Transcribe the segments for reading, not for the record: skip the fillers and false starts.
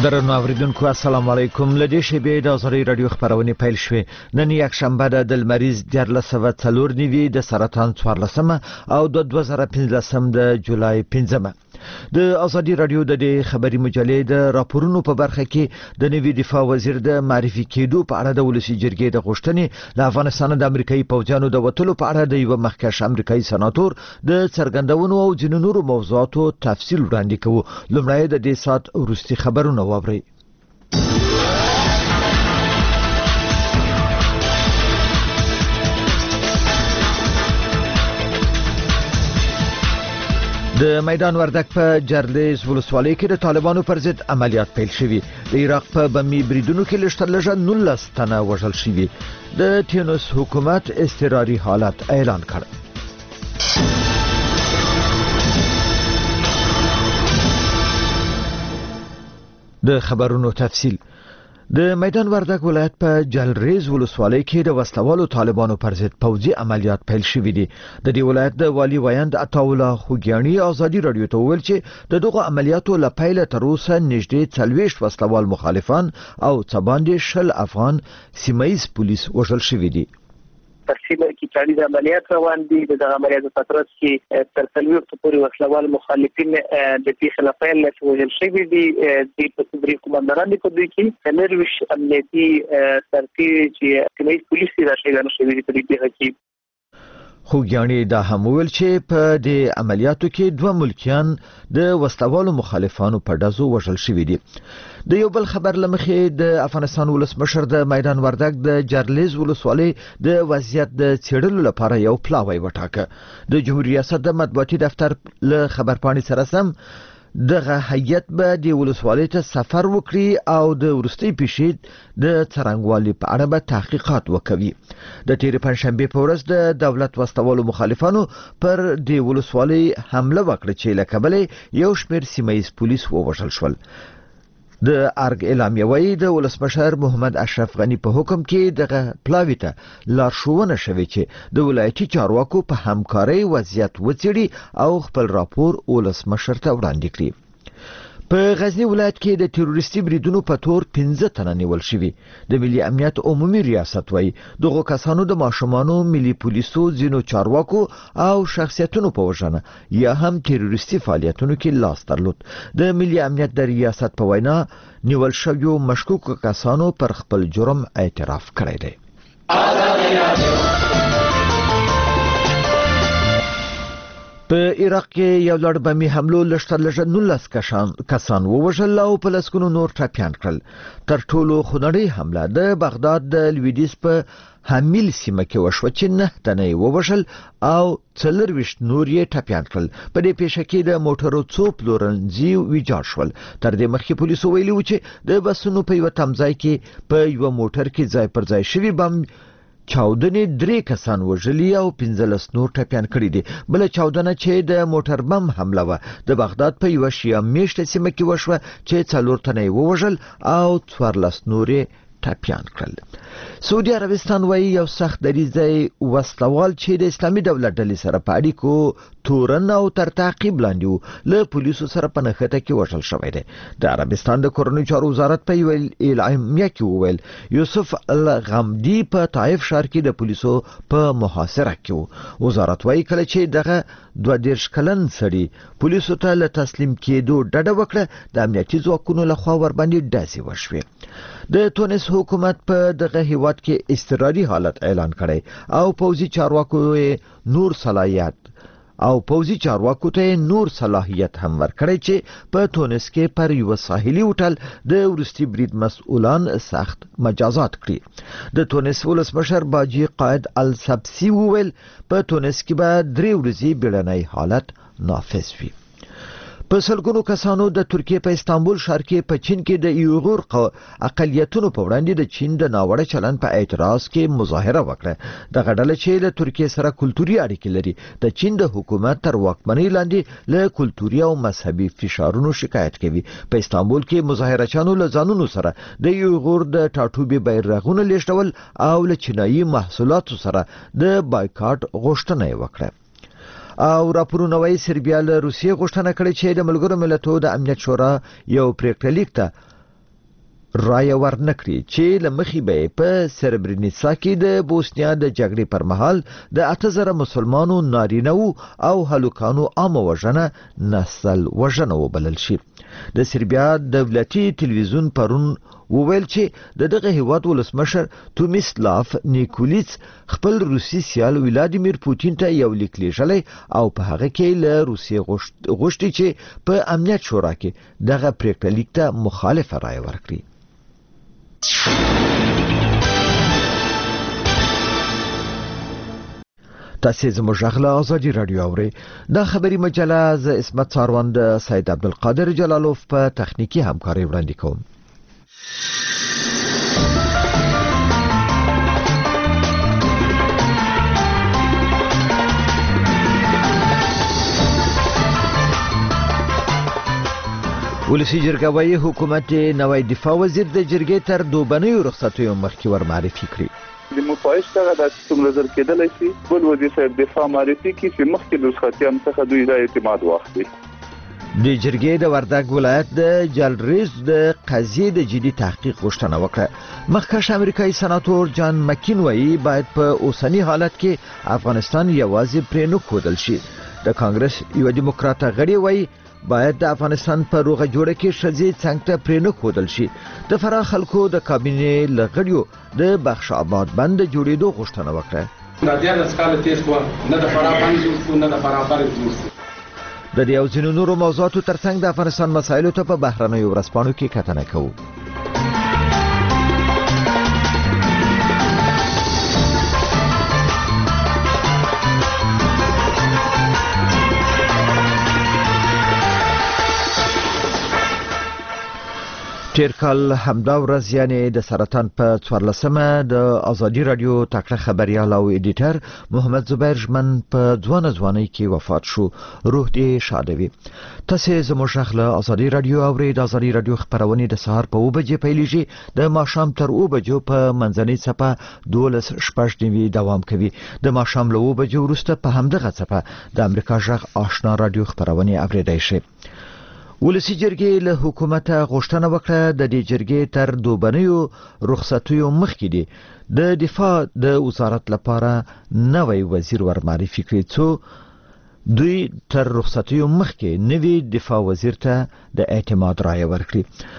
درنو اوریدونکو السلام علیکم. لدې شیبې د آزادۍ رادیو خبرونه پیل شوې. نن یک شنبه د مریض 1404 د سرطان 14 او د 2015 د جولای 15. د آزادۍ رادیو د خبري مجلې د راپورونو په برخه کې د نوي دفاع وزیر د معرفي کېدو په اړه د ولسی جرګې د غوښتنې له افغانستان د امریکایي پوځیانو د وټلو په اړه د یو مخکښ امریکایي سناتور د څرګندونو او ځینو نورو موضوعاتو تفصیل وړاندې کوو. لومړی د دې سات وروستي خبرونه واورئ. د میدان وردک په جرلیز ولسوالۍ کې د طالبانو پر ضد عملیات پیل شوي. د عراق په بمي بریدونو کې لږترلږه 19 تنه وژل شوي. د تونس حکومت اضطراري حالت اعلان کړ. د خبرونو تفصیل. د میدان وردک ولایت په جلریز ولسوالۍ کې د وسلوالو طالبانو پر ضد پوځي عملیات پیل شوي دي. د دې ولایت د والی ویاند عطاالله خوګیانی آزادي رادیو ته وویل چې د دغه عملیاتو له پیله تر اوسه نږدې 40 وسلوال مخالفان او څه باندې 60 افغان سیمه‌ییز پولیس وژل شوي دي. تقریبا کې 40 عملیات روان دي. د عملیاتو په ترڅ کې تر 40 پورې وسلوال مخالفین د دې خلاف عمل وژل شوي دي. د تدریس کمانډران په دوی کې نروش امنیتي سرتي چې سیمه‌ییز پولیس راځي شوي دي په دې کې. خوګیانی دا هم ویل چې په دې عملیاتو کې دوه ملکیان د وسلوالو مخالفانو په ډزو وژل شوي دي. د یو بل خبر لمخې د افغانستان ولسمشر د میدان وردک د جرلیز ولسوالۍ د وضعیت د څېړلو لپاره یو پلاوی وټاکه. د جمهوریت ریاست د مطبوعاتي دفتر له خبرپاڼې سره سم دغه هیئت به د ولسوالۍ ته سفر وکړي او د ورستي پیښې د څرنګوالي په اړه به تحقیقات وکوي. د تیر پنځشنبه په ورځ د دولت وسلوالو مخالفانو پر د ولسوالۍ حمله وکړه چې له کبله یو شمېر سیمه‌ییز پولیس ووژل شول. د ارګ اعلامیه وایي د ولسمشر محمد اشرف غنی په حکم کې دغه پلاوی ته لارښوونه شوې چې د ولایتي چارواکو په همکارۍ وضعیت وڅېړي او خپل راپور ولسمشر ته وړاندې کړي. په غزنی ولایت کې د تروریستي بریدونو په تور 15 تنه نیول شوي. د ملي امنیت عمومي ریاست وایي دغه کسانو د ماشومانو ملي پولیسو ځینو چارواکو او شخصیتونو په وژنه یا هم تروریستي فعالیتونو کې لاس درلود. د ملي امنیت د ریاست په وینا نیول شویو مشکوک کسانو پر خپل جرم اعتراف کړی دی. په عراق کې یو لړ بمي حملو لږترلږه 19 کسان ووژل او په لسګونو نور ټپیان کړل. تر ټولو خونړۍ حمله د بغداد د لویدیځ په حمیل سیمه کې وشوه چې 9 تنه ووژل او 24 نور یې ټپیان کړل. په دې پیښه کې د موټرو څو پلورنځي ویجاړ شول. تر دې مخکې پولیسو ویلي و چې د بسونو په یو تمځای کې په یو موټر کې ځای پر ځای شوي بم چاودنې 3 کسان وژلي او 15 نور ټپیان کړي دي. بل چاودنه چې د موټر بم حمله و د بغداد په یو شیعه میشته سیمه کې وشوه چې 4 تنه ووژل او 14 نور ټپیان کړل. سعودي عربستان وایي یو سخت دریځي وسلوال چې د اسلامي دولت ډلې سره په اړیکو تورن او تر تعقیب لاندې و له پولیسو سره په نښته کې وژل شوی دی. د عربستان د کورنیو چارو وزارت په یو اعلامیه کې وویل یوسف الغامدي په طائف ښار کې د پولیسو په محاصره کې و. وزارت وایي کله چې دغه 22 کلن سړي پولیسو ته له تسلیم کېدو ډډه وکړه د امنیتي ځواکونو لخوا ور باندې ډزې وشوې. د تونس حکومت په دغه هیواد کې اضطراري حالت اعلان کړی او پوځي چارواکو ته نور صلاحیت هم ورکړی چې په تونس کې پر یو ساحلي هوټل د ورستي برید مسؤلان سخت مجازات کړي. د تونس ولسمشر باجی قائد السبسی وویل په تونس کې به 3 ورځې بیړنی حالت نافذ وي. په سلګونو کسانو د ترکیه په استانبول ښار کې په چین کې د یوغور اقلیتونو په وړاندې د چین د ناوړه چلند په اعتراض کې مظاهره وکړه. دغه ډله چې له ترکیه سره کلتوري اړیکې لري د چین د حکومت تر واکمنۍ لاندې له کلتوري او مذهبي فشارونو شکایت کوي. په استانبول کې مظاهرچیانو له ځانونو سره د یوغور د ټاټوبي بیرغونه لیږدول او له چینایي محصولاتو سره د بایکاټ غوښتنه وکړه. او راپورونه وايي سربیا له روسیې غوښتنه کړې چې د ملګرو ملتونو د امنیت شورا یو پریکړه لیک ته رایه ورنکړي چې لمخې به په سربرینیسا کې د بوسنیا د جګړې پر مهال د 8000 مسلمانو نارینه او هلوکانو عام وژنه نسل وژنه وبلل شي. د سربیا دولتي تلویزیون پرون وویل چې دغه هیواد ولسمشر تومیسلاف نیکولیس خپل روسي سیال ولادیمیر پوتین ته یو لیک لیږلی او په هغه کې له روسیې غوښتي چې په امنیت شورا کې دغه پریکړه لیک ته مخالفه رایه ورکړي. تاسو زموږ غلا ازادي رادیو اوري. دا خبري مجله ز اسمت څاروند سید عبدالقادر جلالوف په تخنیکی همکاري وړاندې کوم. ولسی جرګه وايي حکومت نوی دفاع وزیر د جرګې تر دوبنیو رخصتیو مخکې ور معرفي کړی. د مفایش څخه د څومره نظر کېدلای شي بل وزیر صاحب دفاع معرفي کی چې مخکې د رخصتیام څخه دوی د اعتماد واخلي. د جرګې د وردګ ولایت د جلریز د قضیې د جدي تحقیق غوښتنه وکړه. مخکښ امریکایي سناتور جان مکین وایي باید په اوسنی حالت کې افغانستان یوازې پرې نه ښودل شي. د کانګرس یو دیموکراټ غړي وایي باید د افغانستان په روغه جوړه کې ښځې څنګه ته پرې نه ښودل شي. د فراه خلکو د کابینې له غړیو د بخش آباد بند جوړېدو غوښتنه وکړه. د دې د سکاله تیز و نه د فراه بند جوړ شو نه د فراه بند جوړ شو. د دې او ځینو نورو موضوعاتو ترڅنګ د افغانستان مسایلو ته په بهرنیو ورځپاڼو کې کتنه کوو. تیر کال همدا ورځ یعنی د سرطان په 14مه د ازادي رادیو تکړه خبريال او ایډیټر محمد زبیر ژمن په ځوانۍ کې وفات شو. روح دې شاد وي. تاسو زموږ غلا ازادي رادیو اورئ. د ازادي رادیو خبرونه د سهار په 2 بجې پیلېږي. د ماښام تر 2 بجو په منځنۍ صفه 12:15 دوام کوي. د ماښام له 2 بجو وروسته په همدغه صفه د امریکا جغ آشنا رادیو خبرونه اوریدای شي. ولسی جرګې له حکومت غوښتنه وکړه د دې جرګې تر دوبنیو رخصتیو مخکې دی د دفاع د وزارت لپاره نوی وزیر ور معرفي کړي څو دوی تر رخصتیو مخکې نوی دفاع وزیر ته د اعتماد رایه ورکړي.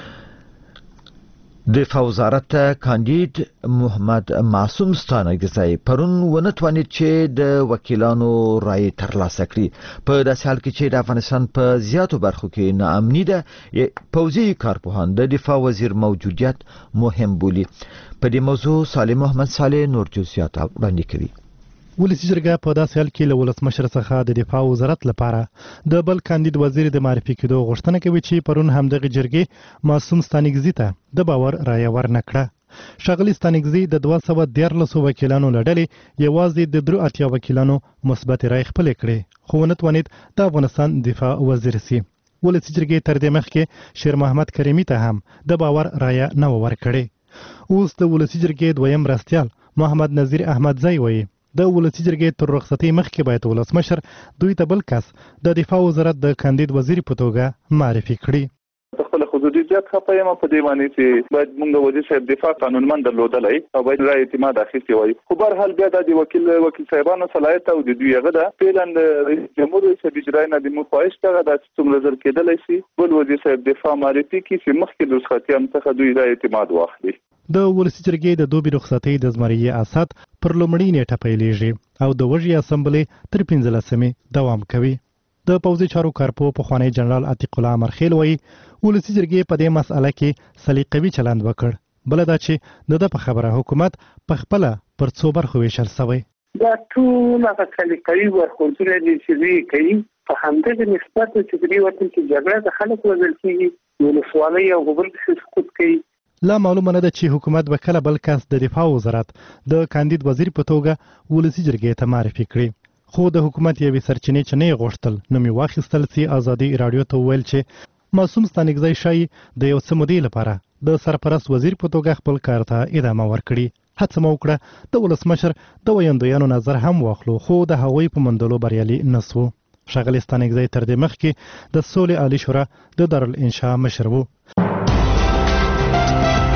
دفاع وزارت ته کاندید محمد معصوم ستانکزی پرون ونتوانید چې د وکیلانو رای ترلاسه کړي. په داسې حال کې چې د افغانستان په زیاتو برخو کې ناامني ده، پوځي کارپوهان د دفاع وزیر موجودیت مهم بولي. په دې موضوع صالح محمد صالح نور جزئیات وړاندې کوي. ولسی جرګه په داسې حال کې له ولسمشر څخه د دفاع وزارت لپاره د بل کاندید وزیر د معرفي کېدو غوښتنه کوي چې پرون همدغه جرګې معصوم ستانکزی ته د باور رایه ورنکړه. ښاغلي ستانکزی د 213 وکیلانو لړلې یوازې د 83 وکیلانو مثبت رایه خپل کړې، خو ونتوانید د افغانستان دفاع وزیر سي. ولسی جرګې تر دې مخکې شیر محمد کریمي ته هم د باور رایه نه ورکړې. اوس د ولسی جرګې دویم مرستیال محمد نذیر احمدزی وایي د ولسی جرګې تر رخصتۍ مخکې باید ولسمشر دوی ته بل کس د دفاع وزارت د کاندید وزیر په توګه معرفي کړي. خپل خصوصي ځات خپه یم په دې باندې چې باید موږ وزیر صاحب دفاع قانونمند درلودلای او باید رای اعتماد اخیستی وای. خو بهر حال بیا د وکیل صاحبانو صلاحیت او د دوی هغه د پیلند رئیس جمهور رئیس اجرای نه د مفایش ته د څومره نظر کېدلای شي بل وزیر صاحب دفاع معرفي کی چې مخکې د رخصتیام څخه دوی رای اعتماد واخلي. د ولسی جرګې د دوبي رخصتۍ د زمریې اسات پر لومړۍ نیټه پیلېږي او د وژې اسمبلی تر 15مې دوام کوي. د پوځي چارو کارپو پخوانی جنرال عتیق الله مرخیل وایي ولسی جرګې په دې مسأله کې سلیقوي چلند وکړ. بل دا چې د په خبره حکومت په خپل پر څو برخو ویشل شوی. دا ټول هغه سلیقوي ورخوردونه دي چې دوی کوي په همدغه نسبت چې دوی ورته چې جګړه د خلکو وزل کېږي ولسوالۍ او غوبل کې سقوط کوي. لا معلومه نه ده چې حکومت به کله بل کس د دفاع وزارت د کاندید وزیر په توګه ولسی جرګې ته معرفي کړي. خو د حکومت یوې سرچینې چې نه غوښتل نو می واخیستل سي ازادي رادیو ته ویل چې معصوم ستانکزی شای د یو څه مودې لپاره د سرپرست وزیر په توګه خپل کار ته ادامه ورکړي. هڅه مو وکړه د ولسمشر د ویاندویانو نظر هم واخلو خو د هغوی په موندلو بریالي نسو. ښاغلي ستانکزی تر دې مخکې د سولې عالی شورا د دارالانشا مشر وو.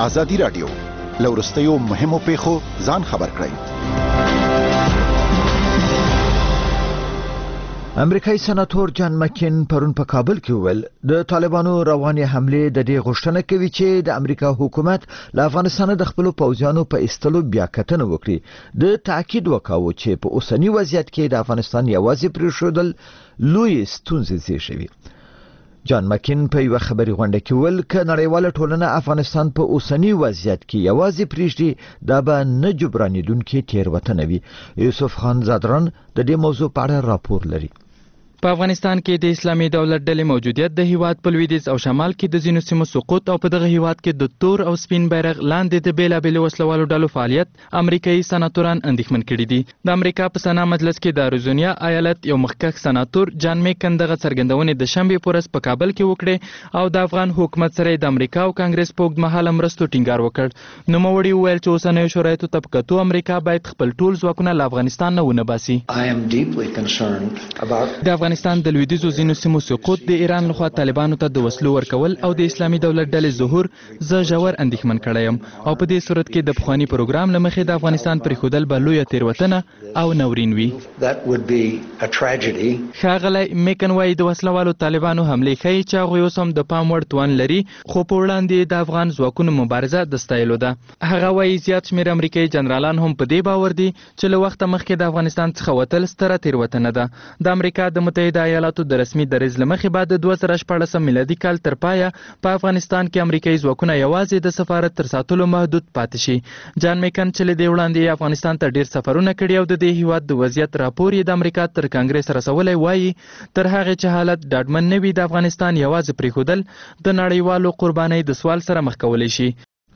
ازادي رادیو لورستیو مهمو پیښو ځان خبر کړئ. امریکایي سناتور جان مکین پرون په کابل کې وویل د طالبانو رواني حمله د دې غوښتنه کوي چې د امریکا حکومت له افغانستان د خپل پوځیانو په استلو بیا کتنه وکړي. د تاکید وکاوه چې په اوسنی وضعیت کې د افغانستان یوازې پریښودل لوی ستونزې زیږوي. جان مکین په یو خبري غونډه کې ویل ک نړیواله ټولنه افغانستان په اوسنی وضعیت کې یوازې پریږدي دا به نه جبرانیدونکې تیروتنه وي. یوسف خان زادران د دې موضوع په اړه راپور لري. په افغانستان کې د اسلامي دولت ډلې موجودیت د هیواد په لویدیځ او شمال کې د ځینو سیمو سقوط او په دغه هیواد کې د تور او سپین بیرغ لاندې د بیلابېلو وسلوالو ډلو فعالیت امریکایي سناتوران اندېښمن کړي دي. د امریکا په سنا مجلس کې د اریزونا ایالت یو مخکښ سناتور جان میکن دغه څرګندونې د شنبې په ورځ په کابل کې وکړې او د افغان حکومت سره د امریکا او کانګرس په اوږدمهاله مرستو ټینګار وکړ. نوموړي وویل چې اوسنیو شرایطو ته په کتو امریکا باید خپل ټول ځواکونه له افغانستان نه ونه باسي. د افغانستان د لویدیځو ځینو سیمو سقوط د ایران لخوا طالبانو ته د وسلو ورکول او د اسلامي دولت ډلې ظهور زه ژور اندېښمن کړی یم او په دې صورت کې د پخواني پروګرام له مخې د افغانستان پرېښودل به لویه تېروتنه او ناورین وي. ښاغلی میکن وایي د وسلوالو طالبانو حملې ښیي چې هغوی اوس هم د پام وړ توان لري خو په وړاندې د افغان ځواکونو مبارزه د ستایلو ده. هغه وایي زیات شمېر امریکایي جنرالان هم په دې باور دي چې له وخته مخکې د افغانستان څخه وتل ستره تېروتنه ده. د امریکا د متحده ایالاتو د رسمي دریځ له مخې بعد د 2014 میلادي کال تر پایه په افغانستان کې امریکایي ځواکونه یوازې د سفارت تر ساتلو محدود پاتې شي. جان میکن چې له دې وړاندې افغانستان ته ډیر سفرونه کړي او د دې هیواد د وضعیت راپور یې د امریکا تر کانګرس رسولی وایي تر هغې چې حالت ډاډمن نه وي د افغانستان یوازې پرېښودل د نړیوالو قربانۍ د سوال سره مخ کولی شي.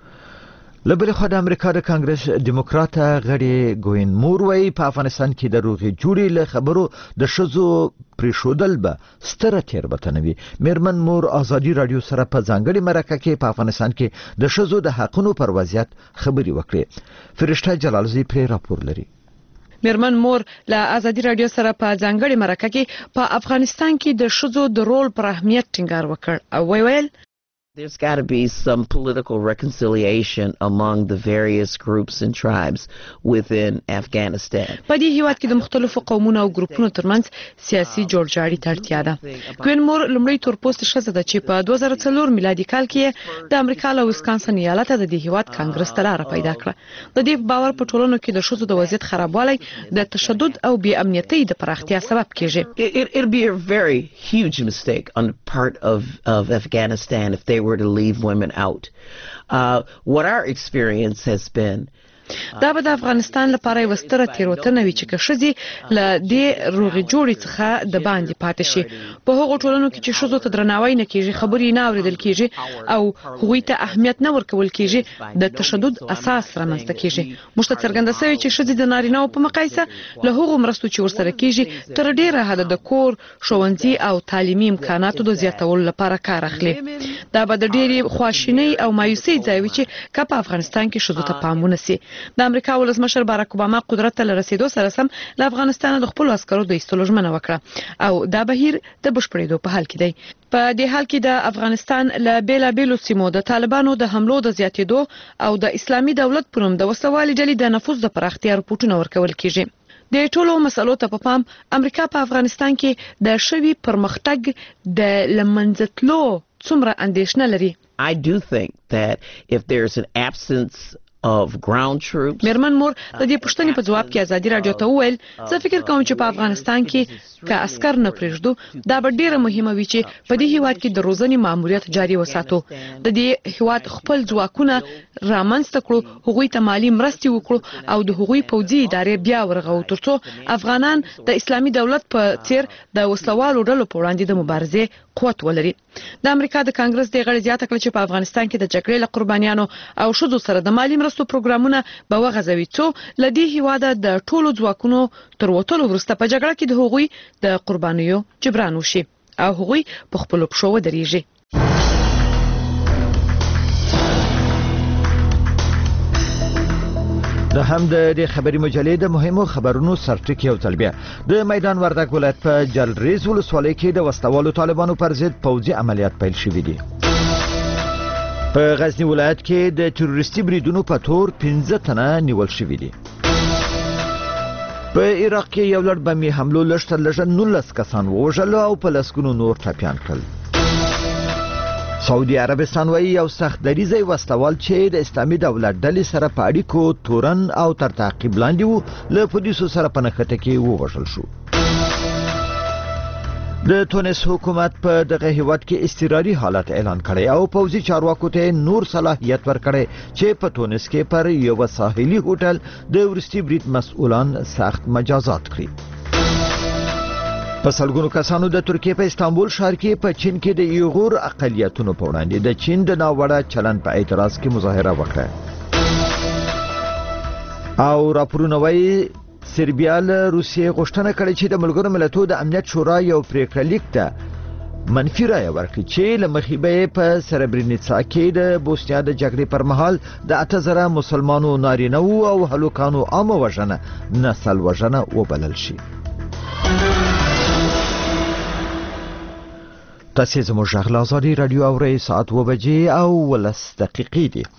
لبل خو د امریکا د کانګرس دیموکراټه غړي ګوین مور وایي په افغانستان کې د روغې جوړې له خبرو د ښځو پرېښودل به ستره تېروتنه وي. میرمن مور ازادي رادیو سره په ځانګړې مرکه کې په افغانستان کې د ښځو د حقونو پر وضعیت خبرې وکړې. فرشته جلالزی پرې راپور لري. میرمن مور له ازادي رادیو سره په ځانګړې مرکه کې په افغانستان کې د ښځو د رول پر اهمیت ټینګار وکړ او ویل There's got to be some political reconciliation among the various groups and tribes within Afghanistan. په دې هیواد کې د مختلفو قومونو او ګروپونو ترمنځ سیاسي جوړجاړي ته اړتیا ده. کوین مور لومړی تورپوست ښځه ده چې په 2004 میلادي کال کې د امریکا له ویسکانسن ایالت د دې هیواد کانګرس ته لاره پیدا کړه. د دې باور په ټولنو کې د ښځو د وضعیت خرابوالی د تشدد او بې امنیتۍ د پراختیا سبب کیږي. It'd be a very huge mistake on the part of Afghanistan if they were to leave women out. What our experience has been دا به د افغانستان لپاره یو ستره تېروتنه وي چې که ښځې له دې روغې جوړې څخه د باندې پاتې شي. په هغو ټولنو کې چې ښځو ته درناوی نه کیږي، خبرې نه اورېدل کیږي او هغوی ته اهمیت نه ورکول کیږي، د تشدد اساس رامنځته کیږي. موږ ته څرګنده شوې چې ښځې د نارینه‌و په مقایسه له هغو مرستو چې ورسره کیږي تر ډیره حده د کور، ښوونځي او تعلیمي امکاناتو د زیاتولو لپاره کار اخلي. دا به د ډېرې خواشینۍ او مایوسۍ ځای وي چې که په افغانستان کې ښځو ته پام ونه سي. د امریکا ولسمشر باراک اوباما قدرت ته رسیدو سره سم له افغانستان د خپل عسکرو د ایستلو ژمنه وکړه او دا بهیر د بشپړېدو په حال کې دی. په دې حال کې د افغانستان له بیلابېلو سیمو د طالبانو د حملو د زیاتېدو او د اسلامي دولت په نوم د وسلوالې ډلې د نفوذ د پراختیا رپورټونه ورکول کیږي. د ټولو مسلو ته په پام امریکا په افغانستان کې د شوي پرمختګ د لمنځتلو څومره اندېښنه لري. I do think that if there's an absence of ground troops. میرمن مور د دې پوښتنې په جواب کې ازادي رادیو ته وویل زه فکر کوم چې په افغانستان کې که عسكر نه پرېږدو دا به ډیره مهمه وي چې په دې هیواد کې د روزنې ماموریت جاري وساتو. د دې هیواد خپل ځواکونه رامنځته کړو، هغوی ته مالی مرستې وکړو او د هغوی پوځي ادارې بیا ورغوو ترڅو افغانان د اسلامي دولت په څیر د وسلوالو ډلو په وړاندې د مبارزې قوت ولري. د امریکا د کانګرس د غړي زیاته کړه چې په افغانستان کې د جګړې له قربانیانو او شذو سره د مالی مرستو پروګرامونه به وغځوي څو لدی هیواده د ټولو ځواکونو تر وټولو وروسته په جګړه کې د هغوی د قربانیو جبران وشي او هغوی په خپل پښو ودرېږي. د هم د خبري مجلې د مهمو خبرونو سرټکی او تلبیه د میدان وردګ ولایت په جلریز ولسوالۍ کې د وسلوالو طالبانو پر ضد پوځي عملیات پیل شوې دي. په غزنی ولایت کې د تروریستي بریدونو په تور 15 تنه نیول شوي دي. په عراق کې یو لړ بمي حملو لږ تر لږه 19 کسان ووژل او په لسګونو نور ټپیان کړل. سعودي عربستان وایي یو سخت دریځي وسلوال چې د اسلامي دولت ډلې سره په اړیکو تورن او تر تعقیب لاندې وو له پولیسو سره په نښته کې ووژل شو. د تونس حکومت په دغه هیواد کې اضطراري حالت اعلان کړی او پوځي چارواکو ته نور صلاحیت ورکړی چې په تونس کې پر یو ساحلي هوټل د ورستي برید مسؤلان سخت مجازات کړي. په سلګونو کسانو د ترکیې په استانبول ښار کې په چین کې د ایغور اقلیتونو په وړاندې د چین د ناوړه چلند په اعتراض کې مظاهره وکړه. او راپورونه وایي سربیا له روسیې غوښتنه کړې چې د ملګرو ملتونو د امنیت شورا یو پریکړه لیک ته منفي رایه ورکړي چې له مخې به په سربرینیڅا کې د بوسنیا د جګړې پر مهال د 8000 مسلمانو نارینه‌وو او هلکانو عامه وژنه نسل وژنه وبلل شي. تاسې زموږ غږ له ازادي راډیو اورئ ساعت 2 بجې او 10 دقیقې دي.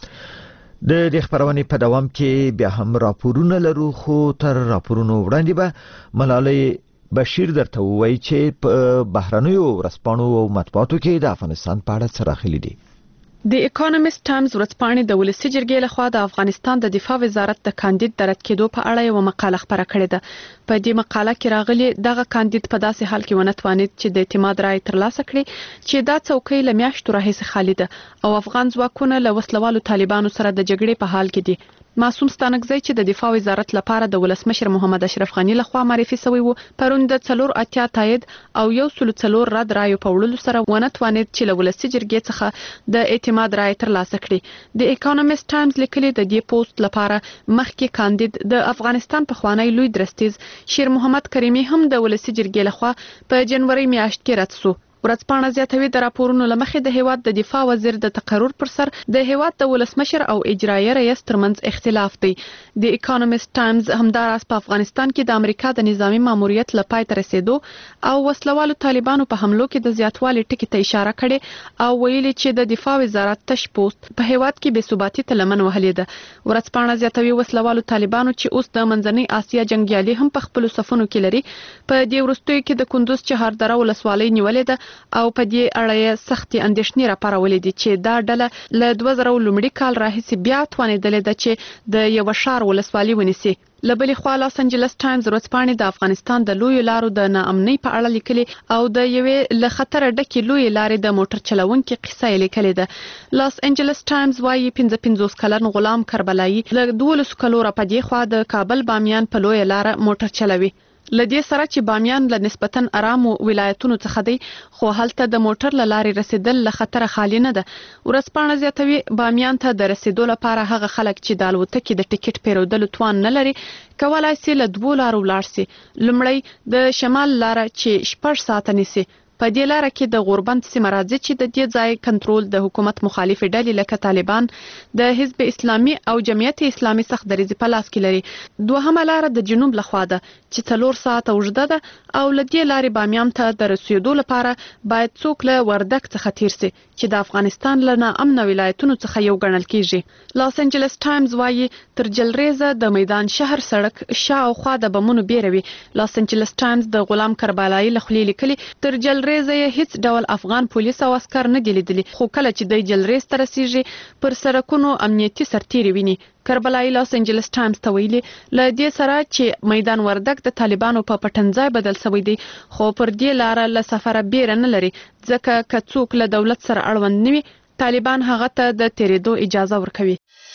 د دې خبرونې په دوام کې بیا هم راپورونه لرو خو تر راپورونو وړاندې به ملالۍ بشیر درته وایي چې په بهرنیو ورځپاڼو او مطبوعاتو کې د افغانستان په اړه څه راغلي دي. د اکونومیست ټایمز ورځپاڼې د ولسي جرګې لخوا د افغانستان د دفاع وزارت د کاندید د رد کېدو په اړه یو مقاله خپره کړې ده. په دې مقاله کې راغلي دغه کاندید په داسې حال کې ونه توانید چې د اعتماد رائے ترلاسه کړي چې دا څوکۍ له میاشتو راهیسې خالي ده او افغان ځواکونه له وسلوالو طالبانو سره د جګړې په حال کې دي. معصوم ستانکزی چې د دفاع وزارت لپاره د ولسمشر محمد اشرف غنی لخوا معرفي شوی وو پرون د 4 تایید او 104 رد رایو په وړلو سره ونه توانید چې له ولسي جرګې څخه د اعتماد رائے ترلاسه کړي. د اکونومیست ټایمز لیکلي د دې پوسټ لپاره مخکې کاندید د افغانستان پخوانی لوی درستیز شیر محمد کریمی هم د ولسي جرګې لخوا په جنوري میاشت کې رد شو. ورځپاڼه زیاتوي د راپورونو لمخې د هیواد د دفاع وزیر د تقرر پر سر د هیواد د ولسمشر او اجرایي رئیس ترمنځ اختلاف دی. د اکونومیست ټایمز همداراز په افغانستان کې د امریکا د نظامی ماموریت لپاره تر رسیدو او وسلوالو طالبانو په حملو کې د زیاتوالي ټکی ته اشاره کړې او ویلي چې د دفاع وزارت تش پوسټ په هیواد کې بې ثباتي ته لمن وهلې ده. ورځپاڼه زیاتوي وسلوالو طالبانو چې اوس د منځنۍ اسیا جنگیالي هم په خپل صفونو کې لري په دې وروستیو کې د کندوز چهاردره ولسوالۍ نیولې ده او په دې اړه سختي اندېښنې راپارولې دي چې دا ډله له 2000 لومړي کال راهیسې بیا توانېدلې ده چې د یو شهر ولسوالي ونیسي. لبلې خوا لاس انجلس ټایمز ورځپاڼې د افغانستان د لوی لارو د ناامنۍ په اړه لیکلي او د یوې له خطر ډکې لوی لارې د موټر چلونکي قصه یې لیکلې ده. لاس انجلس ټایمز وايي 55 کلن غلام کربلایي له 12 کلو را پدې خوا د کابل بامیان په لوی لار موټر چلوي. لدې سره چې بامیان له نسبتاً آرام ولایتونو څخه دی خو هلته د موټر لارې رسیدل له خطر خالی نه ده. ورځپاڼه زیاتوي بامیان ته د رسیدو لپاره هغه خلک چې د الوتکې د ټیکټ پیرودلو توان نه لري کولای شي له 2 لارو ولاړ شي. لومړی د شمال لار چې 6 ساعته نیسي. په دې لار کې د غوربند سیمه راځي چې د دې ځای کنټرول د حکومت مخالف ډلې لکه طالبان د حزب اسلامي او جمعیت اسلامي سخت دریځ په لاس کې لري. دوهمه لار د جنوب لخوا ده چې 4 ساعته اوږده ده او له دې لارې بامیان ته د رسیدو لپاره باید څوک له وردګ څخه تیر شي چې د افغانستان له ناامنه ولایتونو څخه یو ګڼل کیږي. لاس انجلس ټایمز وايي تر جلریزه د میدان شهر سړک شاوخوا د بمونو بیروي. لاس انجلس ټایمز د غلام کربلایي لخوا لیکلي تر جلریزه هیڅ ډول افغان پولیس او عسكر نه دي لیدلي خو کله چې د جلریز ته رسیږي پر سړکونو امنیتي سرتیري ویني. کربلایي لاس انجلس ټایمز ته ویلي له دې سره چې میدان وردګ د طالبانو په پټنځای بدل شوی دی خو پر دې لار له سفر بیره نه لري ځکه که څوک له دولت سره اړوند نه وي طالبان هغه ته د تیریدو اجازه ورکوي.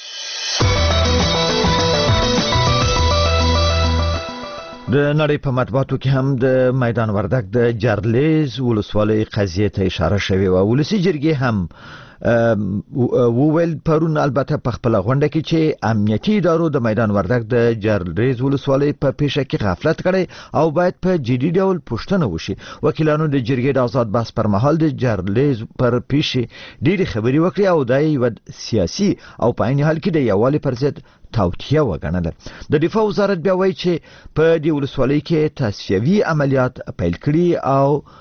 د نړۍ په مطبوعاتو کې هم د میدان وردګ د جارلیز ولسوالۍ قضیې ته اشاره شوې و. ولسي جرګې هم وویل پرون البته په خپل غونډه کې چې امنیتي ادارو د میدان وردګ د جارلیز ولسوالۍ په پیښه کې غفلت کړی او باید په جدي ډول پوښتنه وشي. وکیلانو د جرګې د آزاد بحث پر مهال د جارلیز پر پیښې ډېرې خبرې وکړې او دا یو سیاسي او په عین حال کې د یووالي پر ضد توطیه وګڼله. د دفاع وزارت بیا وایي چې په دې ولسوالۍ کې تصفیوي عملیات پیل کړي او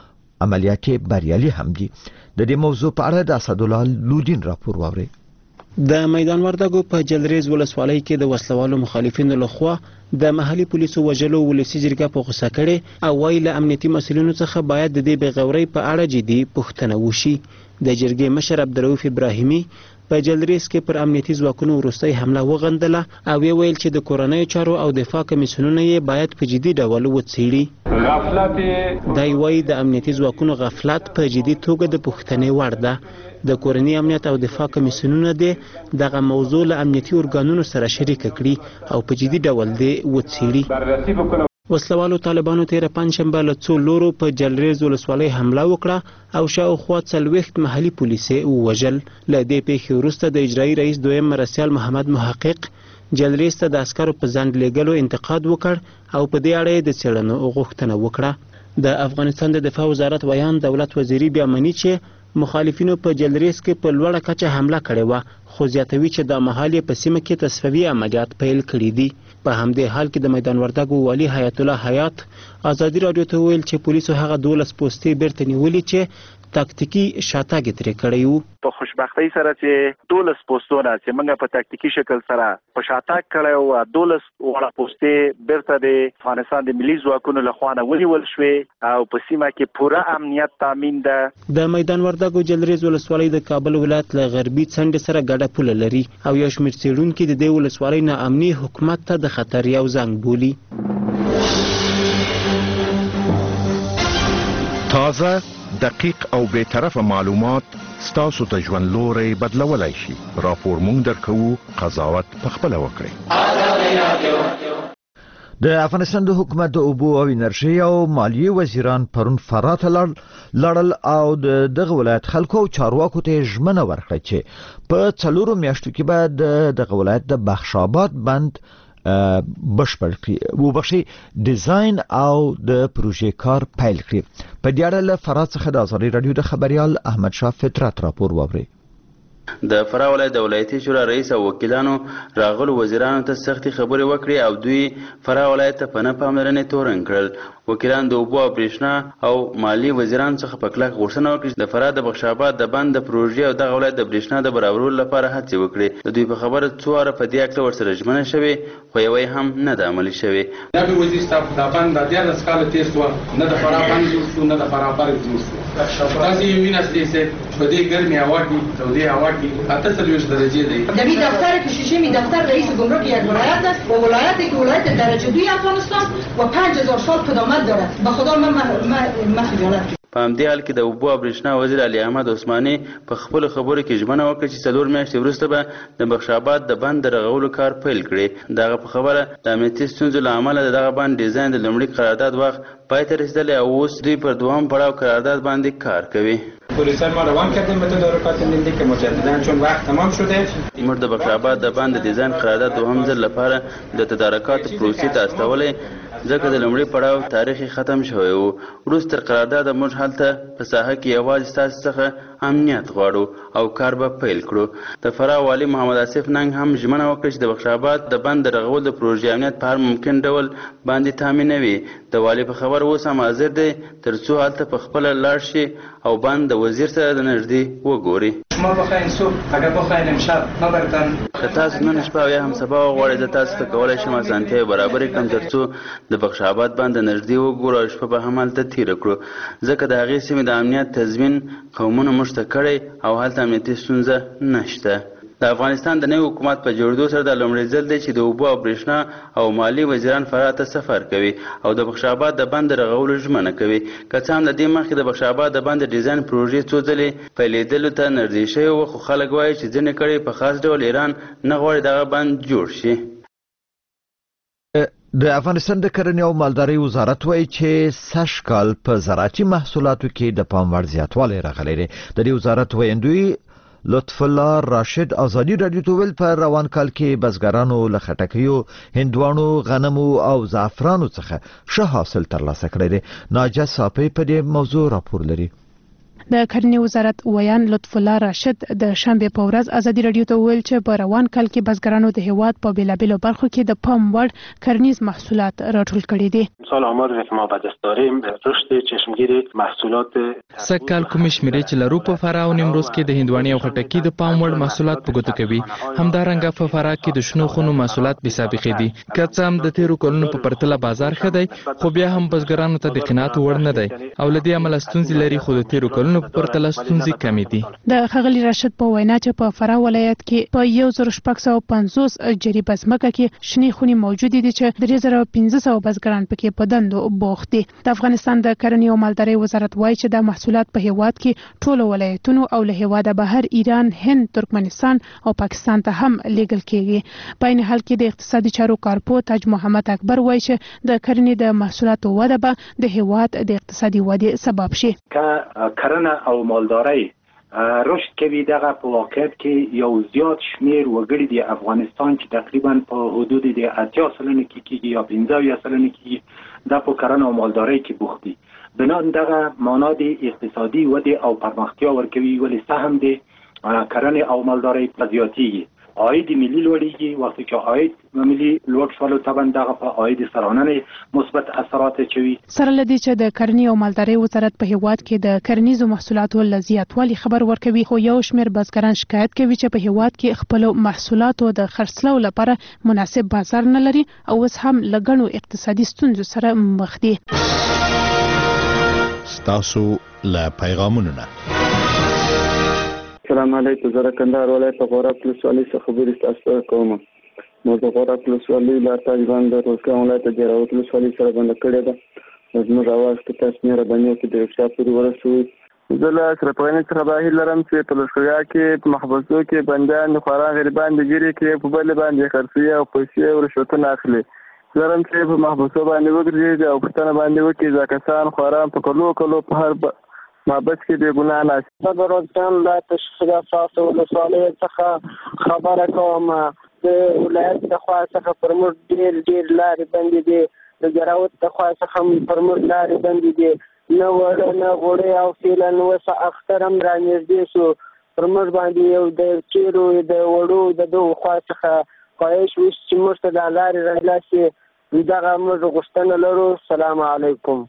عملیات بریالي هم دي. د دې موضوع په اړه د اسدالله لودین راپور واوري. د میدان وردګو په جلریز ولسوالۍ کې د وسلوالو مخالفینو لخوا د محلي پولیسو وژلو ولسی جرګه په غوسه کړي او ویل امنیتي مسؤلینو څخه باید د دې بغوري په اړه جدي پوښتنه وشي. د جرګې مشر عبدالرؤف ابراهیمي په جلریز کې پر امنیتي ځواکونو وروستۍ حمله وغندله او ویل چې د کورنیو چارو او دفاع کمیسیونونه یې باید په جدي ډول وڅېړي. دا وایي د امنیتي ځواکونو غفلت په جدي توګه د پوښتنې وړ ده. د کورنی امنیت او دفاع کمیسیونونه دغه موضوع له امنیتي ارګانونو سره شریک کړي او په جدي ډول وڅېړي. وسلوالو طالبانو تیره پنجشنبه له څو لورو په جلریز ولسوالۍ حمله وکړه او شاوخوا 40 محلي پولیس یې ووژل. له دې پیښې وروسته د اجرایي رئیس دویم مرستیال محمد محقق جلریز ته د عسکرو په ځنډ لیږلو انتقاد وکړ او په دې اړه یې د څېړنو غوښتنه وکړه. د افغانستان د دفاع وزارت ویان دولت وزیري بیا مني چې مخالفینو په جلریز کې په لوړه کچه حمله کړې وه، خو زیاتوي چې دا مهال یې په سیمه کې تصفیوي عملیات پیل کړي دي. په همدې حال کې د میدان وردګو والي حیات الله حیات ازادي راډیو ته ویل چې پولیسو هغه 12 پوستې بیرته نیولې چې تاکتیکی شاتګ ترې کړی وو. په خوشبختۍ سره چې 12 پوسټونه چې موږ په تاکتیکی شکل سره په شاتګ کړی او 12 وړه پوسټې بیرته د افغانستان د ملي ځواکونو لخوا نه ونیول شوې او په سیمه کې پوره امنیت تامین ده. د میدان وردګو جلریز ولسوالۍ د کابل ولایت له غربي څنډې سره ګډه پوله لري او یو شمېر څېړونکي د دې ولسوالۍ ناامني حکومت ته د خطر یو زنګ بولي. تازه دقیق او بے طرفه معلومات ستاسو ته ژوند لوري بدلولای شي. راپور مونږ درکوو، قضاوت پخپله وکړئ. د افغانستان د حکومت د اوبو او انرژي او مالیې وزیران پرون فراه ته لاړل او دغه ولایت خلکو او چارواکو ته ژمنه ورکړه چې په 4 میاشتو کې به دغه ولایت د بخشاباد بند بشپړ کړي وبخشي ډیزاین او د پروژې کار پیل کړي. په دې اړه له فراه څخه د ازادي راډیو د خبريال احمد شاه فطرت راپور واوري. د فراه ولایت د ولایتي شورا رئیس او وکیلانو راغلو وزیرانو ته سختي خبرې وکړې او دوی فراه ولایت ته په نه پاملرنې تورن کړل. وکیلان د اوبو او برېښنا او مالی وزیرانو څخه په کلک غوښتنه وکړه چې د فراه د بخشاباد د بند د پروژې او دغه ولایت د برېښنا د برابرولو لپاره هڅې وکړي. د دوی په خبره څو واره په دې اړه ورسره ژمنه شوې خو یوه هم نه ده عملي شوې. دا وزیر صاحب دا بند د 14 کاله تیر شو، نه د فراه بند جوړ شو، نه د فراه بند جوړ شو. تاسو یې وینئ چې په دې ګرمي هوا کې تودې هوا کې 38 درجه دی. در این دفتر که شیشمی دفتر رئیس گمرک یک ولایت است و ولایتی که ولایت درجه 2 افغانستان و 5000 سال قدامت دارد. به خدا من خجالت کشیدم. په همدې حال کې د اوبو او برېښنا وزیر علي احمد عثماني په خپلو خبرو کې ژمنه وکړه چې 4 میاشتې وروسته به د بخشاباد د بند د رغولو کار پیل کړي. دغه په خبره د امنیتي ستونزو له امله د دغه بند ډیزاین د لومړي قرارداد وخت پای ته رسیدلی او اوس دوی پر دوام پړاو قرارداد باندې کار کوي. پلیسان ما روان کردیم به تدارکات ملی که مجددا چون وقت تمام شده موږ د بخشاباد د بند دیزاین قرارداد دوهم ځل لپاره د تدارکات پروسې ته استولې ځکه د لومړي پړاو تاریخ ختم شوی و. وروسته قرارداد موږ هلته په ساحه کې یوازې ستاسو څخه امنیت غواړو او کار به پیل کړو. د فراه والي محمد آصف ننګ هم ژمنه وکړه چې د بخشاباد د بند د رغول د پروژې امنیت په هر ممکن ډول باندې تامینوي. د والي په خبر اوس هم حاضر دی تر څو هلته په خپله لاړ شي او بند د وزیر سره د نږدې وګوري. شما بخواین صبح اگر بخواین امشب ما براتان که تاسو نن شپه یا هم سبا وغواړئ زه تاسو ته کولی شم اسانتیاوې برابرې کړم تر څو د بخشاباد بند د نږدې وګورو او شپه به هم هلته تېره کړو ځکه د هغې سیمې د امنیت تضمین قومونو موږ ته کړی او هلته امنیتي ستونزه نشته. د افغانستان د نوي حکومت په جوړېدو سره د لومړي ځل دی چې د اوبو او برېښنا او مالی وزیران فراه ته سفر کوي او د بخشاباد د بند رغولو ژمنه کوي. که څه هم د دې مخکې د بخشاباد د بند ډیزاین پروژې څو ځلې پیلېدلو ته نږدې شوې وه خو خلک وایي چې ځینې کړۍ په خاص ډول ایران نه غواړي دغه بند جوړ شي. د افغانستان د کرنې او مالدارۍ وزارت وایي چې سږ کال په زراعتي محصولاتو کې د پام وړ زیاتوالی راغلی دی. د دې وزارت ویندوی لطف الله راشد ازادي راډیو ته ویل په روان کال کې بزګرانو له خټکیو، هندوانو، غنمو او زعفرانو څخه ښه حاصل ترلاسه کړی دی. ناجه صافی په دې موضوع راپور لري. د کرنې وزارت ویان لطف الله راشد د شنبه په ورځ ازادي رادیو ته ویل چې په روان کال کې بزګرانو د هیواد په بیلابیلو برخو کې د پام وړ کرنیز محصولات راټول کړي دي. سال آماری که ما به دست داریم رشد چشمگیر محصولات سکه‌کال کوم شمیرې چې لرو په فراه او نیمروز کې د هندوانې او خټکي د پام وړ محصولات په ګوتو کوي. همدارنګه په فراه کې د شنو خونو محصولات بې سابقې دي. که څه هم د تیرو کلونو په پرتله بازار ښه دی، خو بیا هم بزګرانو ته د قناعت وړ نه دی او له دې امله ستونزې لري، خو د تیرو کلونو په پرتله ستونزې کمې دي. د ښاغلي راشد په وینا چې په فراه ولایت کې په 1650 جریبه ځمکه کې شنې خونې موجودې دي چې 3500 بزګران پکې په دندو بوخت دي. د افغانستان د کرنې او مالدارۍ وزارت وایي چې دا محصولات په هیواد کې ټولو ولایتونو او له هیواده بهر ایران، هند، ترکمنستان او پاکستان ته هم لیږل کیږي. په این حال کې د اقتصادي چارو کارپو تاج محمد اکبر وایي چې د کرنې د محصولاتو وده به د هیواد د اقتصادي ودې سبب شي. که کرنه او مالدارۍ رشد کوي، دغه په واقعیت کې یو زیات شمیر وګړي د افغانستان چې تقریبا په حدود د 80 سلنه کې یا 15 سلنه کې د په کرنه او مالدارۍ کې بوخت دي. بنان دغه معنا د اقتصادي ودې او پرمختیا ورکوي، ولې سهم د کرنې او مالدارۍ په زیاتیږي. عاید ملي لوړیږي. وقتی که عاید ملي لوړ شول طبعا دغه په عاید سرانه مثبت اثرات چوي. سره لدی چې د کرنې او مالدارۍ وزارت په هیواد کې د کرنیزو محصولاتو لزیاتوالي خبر ورکوي، خو یو شمیر بزګران شکایت کوي چې په هیواد کې خپل محصولاتو د خرڅلاو لپاره مناسب بازار نه لري او اوس هم لګڼو اقتصادي ستونزو سره مخ دي. ستاسو له پیغامونو نه السلام علیکم. زه کندهار ولایت غورک ولسوالۍ څخه خبرې تاسو کوم. نو د غورک ولسوالۍ لا تاجبان د روزګان ولایت د جراوت ولسوالۍ سره باندې کړی ده. زموږ اواز کې تاسو نه باندې کې د رښتیا پوری ورسوي. زه له سرپاینې څخه بهیر لرم چې په لښکریا کې په محبسو کې بندیان خورا غریبان د ګیري کې په بل باندې خرڅي او پیسې او رشوتونه اخلي. زرم چې په محبسو باندې وګرځي او پښتنه باندې وکي ځکه خورا په کلو په هر محبس کې د ګناه نه د روزګان لا تشخیص تاسو ولسوالۍ څخه خبره کوم. د ولایت د خوا څخه پرموټ ډیر لارې بندې دي، د جراوت د خوا څخه پرموټ لارې بندې دي، نه وړه نه غوړې او فعلا وسه اختر هم رانږدې شو. پرموټ باندې یو د چیرو د وړو د دغو خوا څخه خواهش وشي چې موږ ته دا لارې راخلاصي. دغه موږ غوښتنه لرو. السلام علیکم.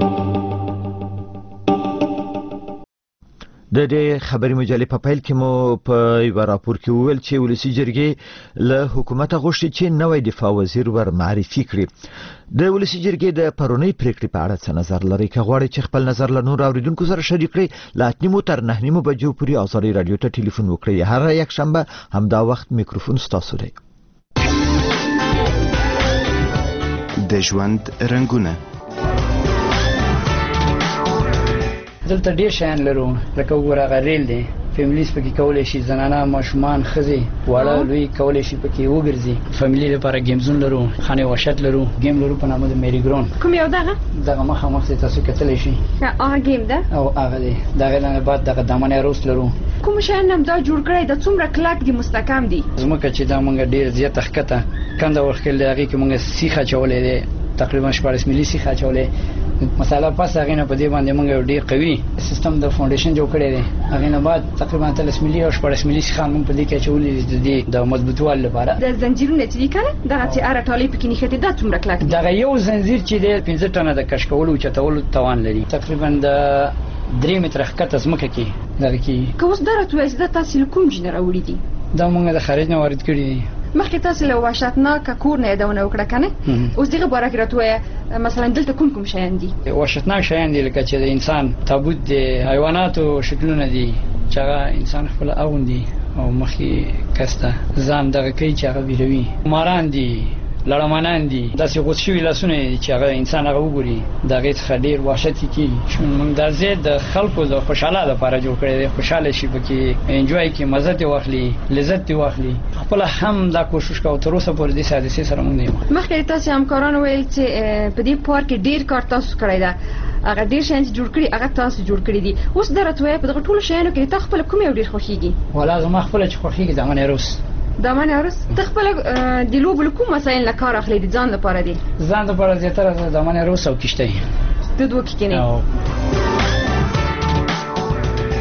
د دې خبري مجلې په پیل کې مو په یو راپور کې وویل چې ولسی جرګې له حکومت غوښتي چې نوې دفاع وزیر ور معرفي کړي. د ولسی جرګې د پرونی پریکړې په اړه څه نظر لري؟ که غواړئ چې خپل نظر له نور اوریدونکو سره شریک کړئ، لا 8:30 تر 9:30 بجو پورې ازادي رادیو ته ټلیفون وکړئ. هر یک شنبه همدا وخت میکروفون ستاسو دی. د ژوند رنگونه دلته ډیر شیان لرو، لکه وګوره غریل دی، فیملیز پکې کولای شي، زنانه ماشومان ښځې واړه لوی کولای شي پکې وګرځي. فیملی لپاره گیمزون لرو، خانه وحشت لرو، گیم لرو په نامه د میری ګراوند. کوم یو دغه مخامخ تاسو کتلی شي هغه گیم ده او هغه دی. دغه نه بعد دغه دمنه روس لرو. کوم شیان هم دا جوړ کړی د څومره کلاک دي مستحکم دي؟ زموږ چې دا مونږ ډیر زیات ښکته کنده ورخل هغه کې مونږ سیخه چولې دي، تقریبا 14 ملي سیخه چولې. مثلا پس هغه نه په دې باندې مونږ ډیر قوي سیستم د فاونډیشن جوړ کړی دی. هغه نه بعد تقریبا 13 ملي او 14 ملي سیخه مونږ په دې کې چولې د مضبوطوالي لپاره. د زنجیرونه چې کله دغه چې اره ټالې پکې نښتې دا څومره کلاک دي؟ دغه یو زنجیر چې د 15 ټنه د کش کولو چتولو توان لري، تقریبا د 3 متره ښکته ځمکه کې دغه کې. که اوس درته وایي دا تاسو کوم جنر راوړي دي؟ دا مونږ د خارج نه وارد کړی دي. مخکې تاسو له وحشتناک کور نه یادونه وکړه کنه؟ اوس دغه باره کې راته وایي مثلا دلته کوم شیان دي؟ وحشتناک شیان دي لکه چې د انسان تابوت دي، حیواناتو شکلونه دي چې هغه انسان خپل اغوندي او مخې کسته ځان دغه کوي چې هغه ویروي. ماران دي، لړمانان دي، داسې غوڅ شوي لاسونه چې هغه انسان هغه وګوري د هغې څخه ډېر وحشت کېږي. موږ دا ځای د خلکو د خوشحاله لپاره جوړ کړی دی، خوشحاله شي پکې انجوای کړي، مزه ترې واخلي، لذت ترې واخلي. خپله هم دا کوشش کوو تر اوسه پورې دې حادثې سره موږ نه یو. مخکې تاسو همکارانو ویل چې په دې پارک کې ډېر کار تاسو کړی ده، هغه ډېر شیان چې جوړ کړي هغه تاسو جوړ کړي دي. اوس دا راته وایه په دغه ټولو شیانو کې تا خپله کوم یو ډېر خوښېږي؟ والا زما خپله چې خوښېږي د امن روس. دا معنی ارس ته خپل د لوبو کوم مسایل نه کار اخلي د ځان لپاره دي؟ ځان لپاره زیاتره د معنی روس او کشته د دوه کې نه.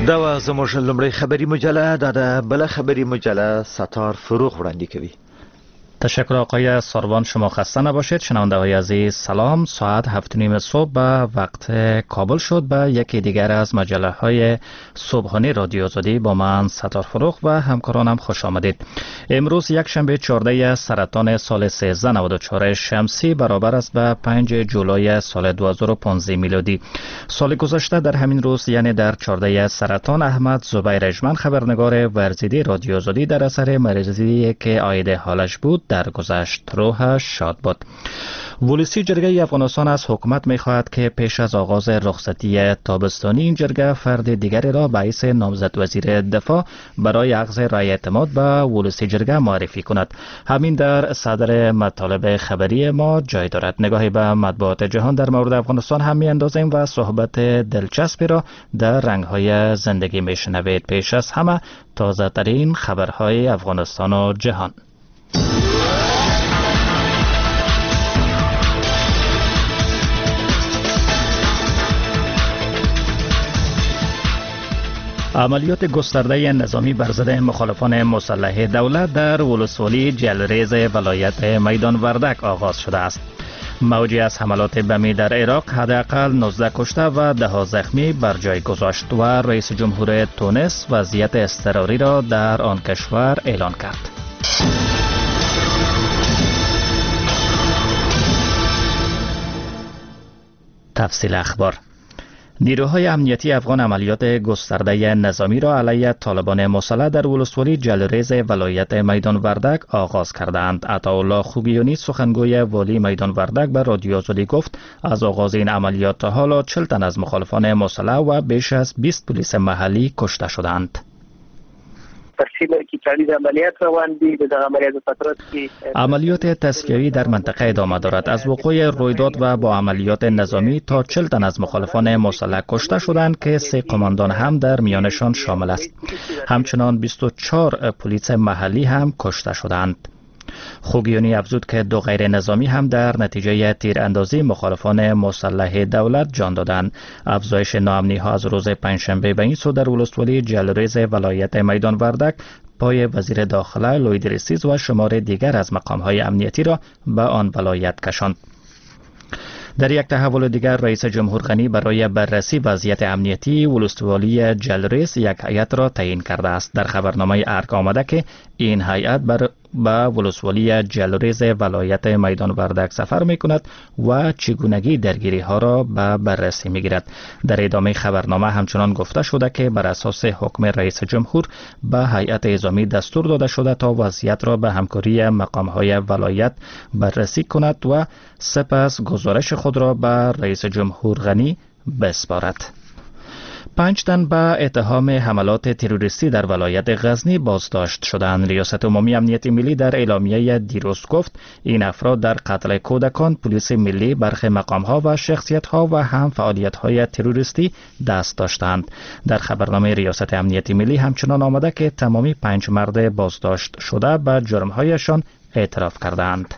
دا زموږ لومړی خبری مجله د بل خبری مجله ستار فروغ وړاندې کوي. تشکر آقای ساروان، شما خسته نباشید. شنونده های عزیز سلام. ساعت 7:30 صبح به وقت کابل شد. به یکی دیگر از مجله های صبحانه رادیو آزادی با من ستار فروغ و همکارانم خوش آمدید. امروز یک شنبه 14 سرطان سال 1394 شمسی برابر است به 5 جولای سال 2015 میلادی. سال گذشته در همین روز یعنی در 14 سرطان احمد زبیر اجمن خبرنگار ورزیده رادیو آزادی در اثر مریضی که عاید حالش بود درگذشت. روحش شاد باد. ولسی جرگه افغانستان از حکومت می‌خواهد که پیش از آغاز رخصتی تابستانی این جرگه فرد دیگری را به حیث نامزد وزیر دفاع برای اخذ رای اعتماد به ولسی جرگه معرفی کند. همین در صدر مطالب خبری ما جای دارد. نگاهی به مطبوعات جهان در مورد افغانستان هم می‌اندازیم و صحبت دلچسبی را در رنگ‌های زندگی می‌شنوید. پیش از همه تازه‌ترین خبرهای افغانستان و جهان. عملیات گسترده نظامی بر ضد مخالفان مسلح دولت در ولسوالی جلریز ولایت میدان وردک آغاز شده است. موجی از حملات بمی در عراق حداقل 19 کشته و 10 زخمی بر جای گذاشت و رئیس جمهور تونس وضعیت اضطراری را در آن کشور اعلان کرد. تفصیل اخبار. نیروهای امنیتی افغان عملیات گسترده نظامی را علیه طالبان مسلح در ولسوالی جلریز ولایت میدان وردک آغاز کردند. عطاالله خوگیانی سخنگوی والی میدان وردک به رادیو آزادی گفت از آغاز این عملیات تا حالا 40 تن از مخالفان مسلح و بیش از 20 پلیس محلی کشته شدند. عملیات تصفیه‌ای در منطقه ادامه دارد. از وقوع رویداد و با عملیات نظامی تا 40 تن از مخالفان مسلح کشته شدند که 3 قماندان هم در میانشان شامل است. همچنان 24 پلیس محلی هم کشته شدند. خوگیانی افزود که 2 غیر نظامی هم در نتیجه تیراندازی مخالفان مسلح دولت جان دادند. افزایش ناامنی ها از روز پنجشنبه به این سو در ولسوالی جلریز ولایت میدان وردک پای وزیر داخله لوید رسیز و شمار دیگر از مقام های امنیتی را به آن ولایت کشاند. در یک تحول دیگر رئیس جمهور غنی برای بررسی وضعیت امنیتی ولسوالی جلریز یک هیئت را تعیین کرده است. در خبرنامه ارگ آمده که این هیئت به ولسوالی جلریز ولایت میدان وردک سفر می کند و چگونگی درگیری ها را به بررسی می گیرد. در ادامه خبرنامه همچنان گفته شده که بر اساس حکم رئیس جمهور به هیئت اعزامی دستور داده شده تا وضعیت را به همکاری مقام های ولایت بررسی کند و سپس گزارش خود را به رئیس جمهور غنی بسپارد. 5 تن به اتهام حملات تروریستی در ولایت غزنی بازداشت شدند. ریاست عمومی امنیت ملی در اعلامیه دیروز گفت این افراد در قتل کودکان، پلیس ملی، برخی مقام‌ها و شخصیت‌ها و هم فعالیت‌های تروریستی دست داشتند. در خبرنامه ریاست امنیت ملی همچنان آمده که تمامی 5 مرد بازداشت شده به جرم‌هایشان اعتراف کردند.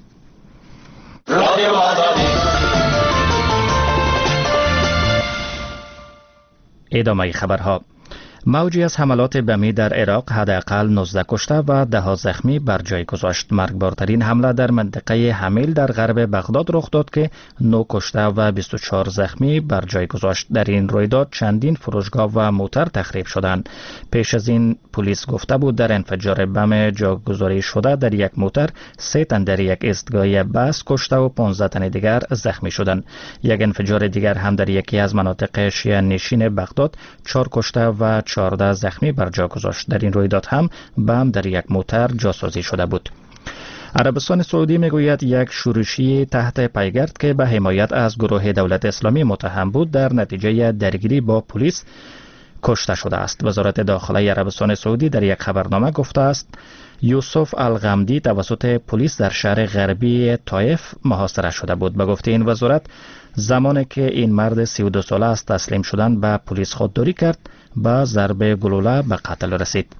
ادامه خبرها. موجی از حملات بمی در عراق حداقل 19 کشته و 10 زخمی بر جای گذاشت. مرگبارترین حمله در منطقه حمیل در غرب بغداد رخ داد که 9 کشته و 24 زخمی بر جای گذاشت. در این رویداد چندین فروشگاه و موتر تخریب شدند. پیش از این پلیس گفته بود در انفجار بم جاگذاری شده در یک موتر 3 تن در یک ایستگاه بس کشته و 15 تن دیگر زخمی شدند. یک انفجار دیگر هم در یکی از مناطق شیعه نشین بغداد 4 کشته و 14 زخمی بر جا گذاشت. در این رویداد هم بم در یک موتر جاسازی شده بود. عربستان سعودی میگوید یک شورشی تحت پیگرد که به حمایت از گروه دولت اسلامی متهم بود در نتیجه درگیری با پلیس کشته شده است. وزارت داخله عربستان سعودی در یک خبرنامه گفته است یوسف الغمدی توسط پلیس در شهر غربی طائف محاصره شده بود. به گفته این وزارت زمانی که این مرد 32 ساله از تسلیم شدن به پلیس خودداری کرد به ضربه گلوله به قتل رسید.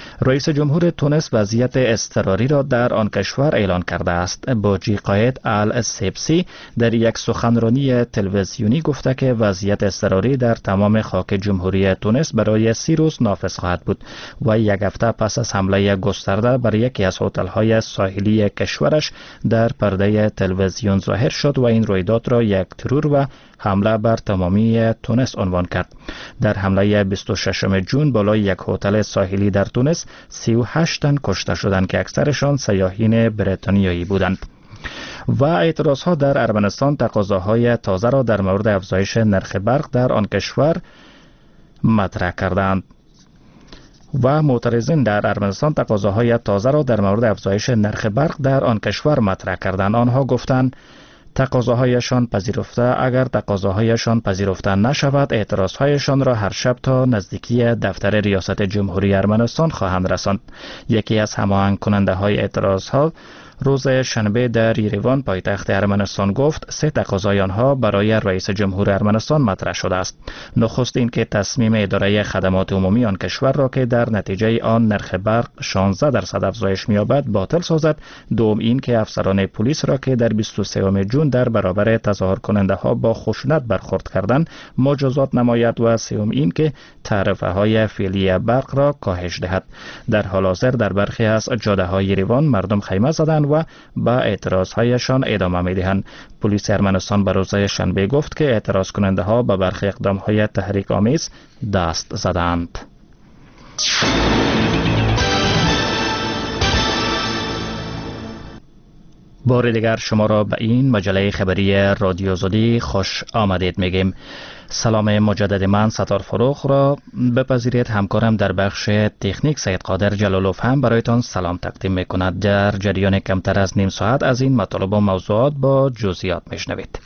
رئیس جمهور تونس وضعیت اضطراری را در آن کشور اعلان کرده است. باجی قائد السیبسی در یک سخنرانی تلویزیونی گفته که وضعیت اضطراری در تمام خاک جمهوری تونس برای 30 روز نافذ خواهد بود و یک هفته پس از حمله گسترده بر یکی از هتل‌های ساحلی کشورش در پرده تلویزیون ظاهر شد و این رویداد را یک ترور و حمله بر تمامی تونس عنوان کرد. در حمله 26 جون بالای یک هتل ساحلی در تونس 38 تن کشته شدند که اکثرشان سیاحین بریتانیایی بودند. و اعتراضها در ارمنستان تقاضاهای تازه را در مورد افزایش نرخ برق در آن کشور مطرح کردند. و معترضین در ارمنستان تقاضاهای تازه را در مورد افزایش نرخ برق در آن کشور مطرح کردند. آنها گفتند تقاضاهایشان پذیرفته اگر تقاضاهایشان پذیرفته نشود اعتراضهایشان را هر شب تا نزدیکی دفتر ریاست جمهوری ارمنستان خواهند رساند. یکی از هماهنگ کننده های اعتراضها روز شنبه در یریوان پایتخت ارمنستان گفت 3 تقاضای آنها برای رئیس جمهور ارمنستان مطرح شده است. نخست این که تصمیم اداره خدمات عمومی آن کشور را که در نتیجه آن نرخ برق 16% افزایش می‌یابد باطل سازد. دوم این که افسران پلیس را که در 23 جون در برابر تظاهر کننده ها با خشونت برخورد کردند مجازات نماید و سوم این که تعرفه های فعلی برق را کاهش دهد. در حال حاضر در برخی از جاده‌های یریوان مردم خیمه زدند و با اعتراضهایشان ادامه می‌دهند. پلیس ارمنستان به روز شنبه گفت که اعتراض کننده ها به برخی اقدام‌های تحریک آمیز دست زدند. بار دیگر شما را به این مجله خبری رادیو زودی خوش آمدید میگیم. سلام مجدد من ستار فروخ را بپذیرید. همکارم در بخش تکنیک سید قادر جلالوف هم برایتان سلام تقدیم میکند. در جریان کمتر از نیم ساعت از این مطالب و موضوعات با جزئیات میشنوید.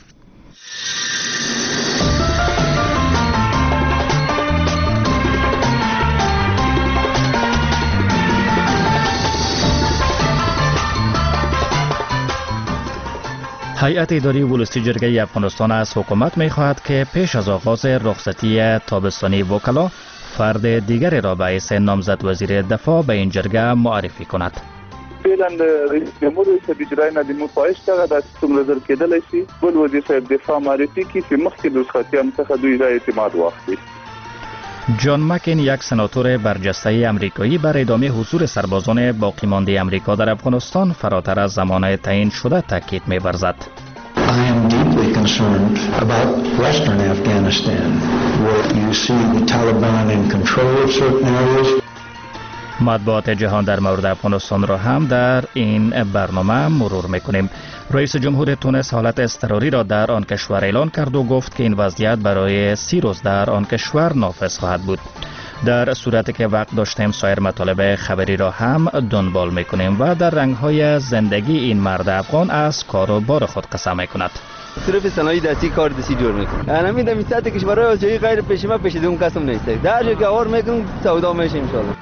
هیئت اداری ولسی جرگه افغانستان از حکومت می‌خواهد که پیش از آغاز رخصتی تابستانی وکلا فرد دیگری را به حیث نامزد وزیر دفاع به این جرگه معرفی کند. فعلا رئیس جمهور صاحب اجرای ندیمو خواهش دغه د څومره زر کېدلی شي بل وزیر صاحب دفاع معرفي کړي چې مخکې د رخصتیانو څخه دوی را اعتماد واخلي. جان مکین یک سناتور برجسته امریکایی بر ادامه حضور سربازان باقی مانده امریکا در افغانستان فراتر از زمان تعیین شده تاکید می‌ورزد. I am deeply concerned about western Afghanistan where you see the Taliban in control of certain areas. مطبوعات جهان در مورد افغانستان را هم در این برنامه مرور میکنیم. رئیس جمهور تونس حالت اضطراری را در آن کشور اعلان کرد و گفت که این وضعیت برای 30 روز در آن کشور نافذ خواهد بود. در صورتی که وقت داشتیم سایر مطالب خبری را هم دنبال میکنیم و در رنگهای زندگی این مرد افغان از کار و بار خود قسم میکند. صرف صنایع دستی کار دستی جور میکنه. انا میدم این ساعت کشورهای آسیایی غیر پیشما پیشیدون کسم نیست. در جای که اور میکنم سودا میشه ان شاء الله.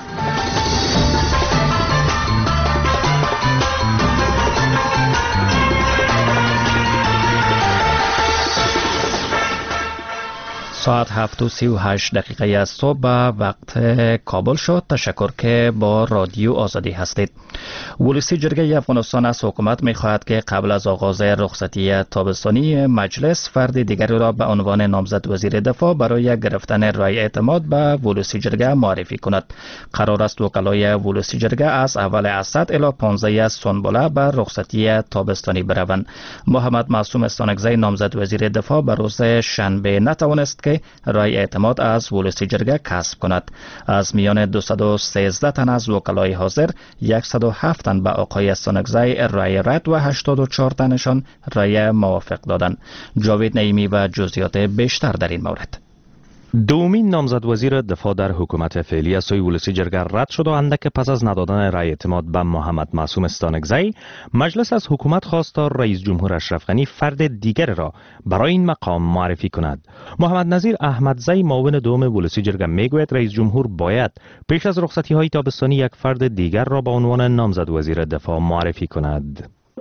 ساعت 7:38 از صبح وقت کابل شد. تشکر که با رادیو آزادی هستید. ولسی جرگه افغانستان از حکومت می‌خواهد که قبل از آغاز رخصتی تابستانی مجلس فرد دیگری را به عنوان نامزد وزیر دفاع برای گرفتن رای اعتماد به ولسی جرگه معرفی کند. قرار است وکلای ولسی جرگه از اول اسد الی 15 سنبله به رخصتی تابستانی بروند. محمد معصوم استانکزی نامزد وزیر دفاع به روز شنبه نتوانست که رای اعتماد از ولسی جرگه کسب کند. از میان 213 تن از وکلای حاضر 107 تن به آقای استانکزی رای رد و 84 تنشان رای موافق دادند. جاوید نعیمی و جزئیات بیشتر در این مورد. دومین نامزد وزیر دفاع در حکومت فعلی از سوی ولسی جرگه رد شد و اندک پس از ندادن رای اعتماد به محمد معصوم استانکزی مجلس از حکومت خواست تا رئیس جمهور اشرف غنی فرد دیگر را برای این مقام معرفی کند. محمد نظیر احمدزی معاون دوم ولسی جرگه میگوید رئیس جمهور باید پیش از رخصتی های تابستانی یک فرد دیگر را به عنوان نامزد وزیر دفاع معرفی کند. خپل خود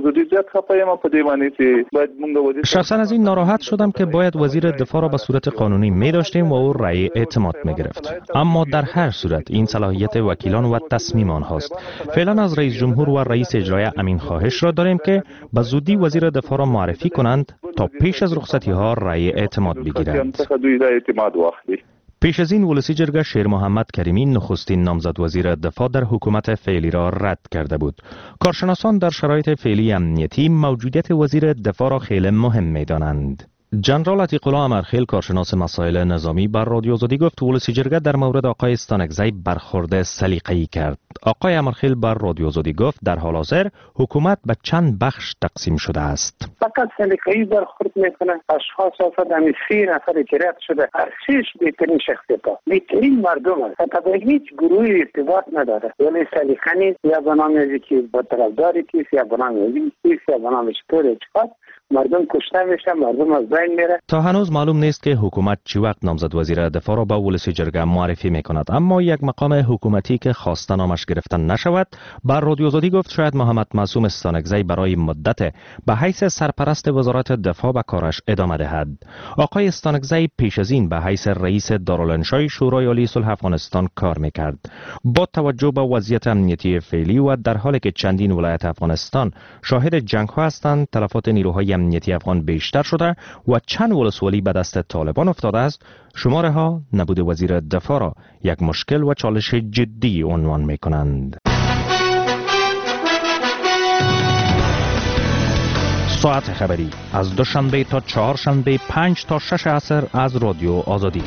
زه ډیر زیات خپه یم په دې باندې چې باید موږ شخصا از این ناراحت شدم که باید وزیر دفاع را به صورت قانونی می داشتیم و او رأی اعتماد می گرفت. اما در هر صورت این صلاحیت وکیلان و تصمیم آنهاست. فعلا از رئیس جمهور و رئیس اجرایی امین خواهش را داریم که به زودی وزیر دفاع را معرفی کنند تا پیش از رخصتی ها رأی اعتماد بگیرند. پیش از این ولسی جرگه شیر محمد کریمی نخستین نامزد وزیر دفاع در حکومت فعلی را رد کرده بود. کارشناسان در شرایط فعلی امنیتی موجودیت وزیر دفاع را خیلی مهم می دانند. جنرال عتیق الله امرخیل کارشناس مسائل نظامی بر رادیو آزادی گفت ولسی جرگه در مورد آقای استانکزی برخورد سلیقه‌ای کرد. آقای امرخیل بر رادیو آزادی گفت در حال حاضر حکومت به چند بخش تقسیم شده است. فقط سلیقه‌ای برخورد میکنه. اشخاص افراد همین 3 نفر که رد شده هر 6 بهترین شخصیت‌ها بهترین مردم است. تا هیچ گروهی ارتباط نداره. ولی سلیقه نیست یا به نام یکی با طرفداری کیست یا به نام یکی یا به نام شطور اشخاص مردم کشته میشه، مردم از بین میره. تا هنوز معلوم نیست که حکومت چی وقت نامزد وزیر دفاع را به ولسی جرگه معرفی میکند، اما یک مقام حکومتی که خواسته نامش گرفتن نشود بر رادیو آزادی گفت شاید محمد معصوم استانکزی برای مدت به حیث سرپرست وزارت دفاع به کارش ادامه دهد. آقای استانکزی پیش از این به حیث رئیس دارالانشای شورای عالی صلح افغانستان کار میکرد. با توجه به وضعیت امنیتی فعلی و در حالی که چندین ولایت افغانستان شاهد جنگ ها هستند، تلفات نیروهای امنیتی افغان بیشتر شده و چند ولسوالی به دست طالبان افتاده است. شماره ها نبود وزیر دفاع را یک مشکل و چالش جدی عنوان می کنند. ساعت خبری از دوشنبه تا چهارشنبه 5 تا 6 عصر از رادیو آزادی.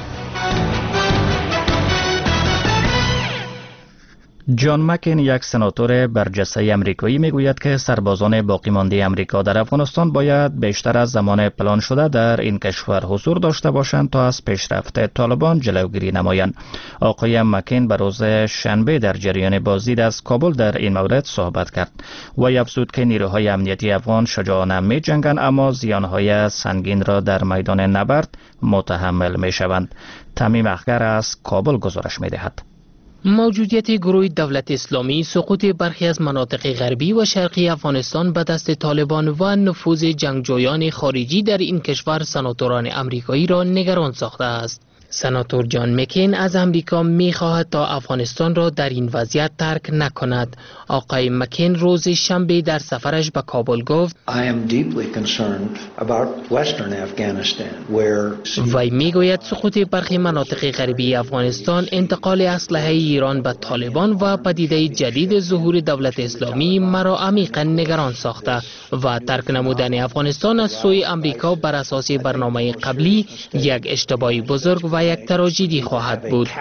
جان مکین یک سناتور برجسته امریکایی میگوید که سربازان باقی مانده امریکا در افغانستان باید بیشتر از زمان پلان شده در این کشور حضور داشته باشند تا از پیشرفت طالبان جلوگیری نمایند. آقای مکین به روز شنبه در جریان بازدید از کابل در این مورد صحبت کرد و افزود که نیروهای امنیتی افغان شجاعانه می جنگند اما زیانهای سنگین را در میدان نبرد متحمل می شوند. تمیم اخگر از کابل گزارش می دهد. موجودیت گروه دولت اسلامی، سقوط برخی از مناطق غربی و شرقی افغانستان به دست طالبان و نفوذ جنگجویان خارجی در این کشور سناتوران امریکایی را نگران ساخته است. سناتور جان مکین از امریکا می خواهد تا افغانستان را در این وضعیت ترک نکند. آقای مکین روز شنبه در سفرش به کابل گفت وی می گوید سقوط برخی مناطق غربی افغانستان، انتقال اسلحه ایران به طالبان و پدیده جدید ظهور دولت اسلامی مرا عمیقا نگران ساخته و ترک نمودن افغانستان از سوی امریکا بر اساس برنامه قبلی یک اشتباه بزرگ و یک تراژدی خواهد بود.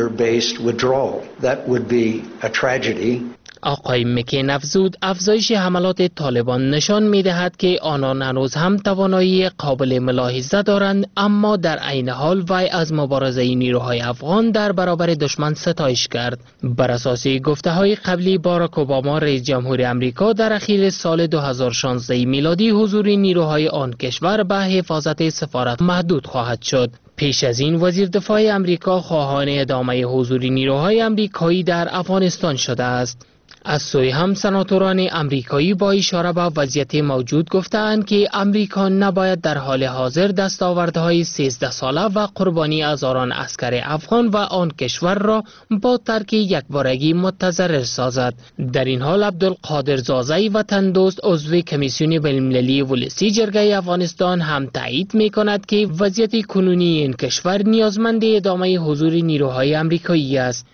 آقای مکین افزود افزایش حملات طالبان نشان می دهد که آنان هنوز هم توانایی قابل ملاحظه دارند، اما در عین حال وی از مبارزه نیروهای افغان در برابر دشمن ستایش کرد. بر اساس گفته های قبلی باراک اوباما رئیس جمهور امریکا در اخیر سال 2016 میلادی حضور نیروهای آن کشور به حفاظت سفارت محدود خواهد شد. پیش از این وزیر دفاع امریکا خواهان ادامه حضور نیروهای امریکایی در افغانستان شده است. از سوی هم سناتوران امریکایی با اشاره به وضعیت موجود گفتند که امریکا نباید در حال حاضر دستاوردهای 13 ساله و قربانی هزاران عسکر افغان و آن کشور را با ترک یکبارگی متضرر سازد. در این حال عبدالقادر زازی وطن دوست عضو کمیسیون بین‌المللی ولسی جرگه افغانستان هم تایید می کند که وضعیت کنونی این کشور نیازمند ادامه حضور نیروهای امریکایی است.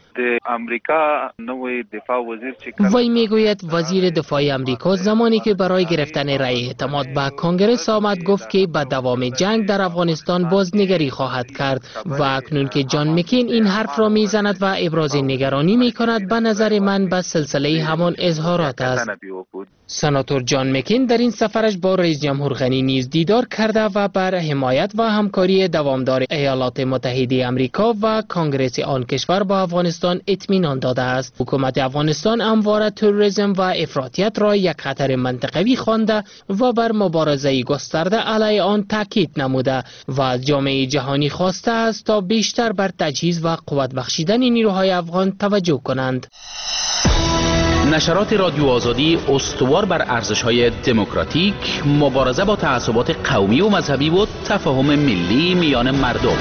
وی میگوید وزیر دفاع امریکا زمانی که برای گرفتن رأی اعتماد به کنگره آمد گفت که به دوام جنگ در افغانستان بازنگری خواهد کرد و اکنون که جان مکین این حرف را میزند و ابراز نگرانی میکند، به نظر من به سلسله همان اظهارات است. سناتور جان مکین در این سفرش با رئیس جمهور غنی نیز دیدار کرده و بر حمایت و همکاری دوامدار ایالات متحده امریکا و کنگره آن کشور با افغانستان اطمینان داده است. حکومت افغانستان همواره تروریسم و افراطیت را یک خطر منطقوی خوانده و بر مبارزه گسترده علیه آن تاکید نموده و از جامعه جهانی خواسته است تا بیشتر بر تجهیز و قوت بخشیدن نیروهای افغان توجه کنند. نشرات رادیو آزادی استوار بر ارزش‌های دموکراتیک، مبارزه با تعصبات قومی و مذهبی و تفاهم ملی میان مردم.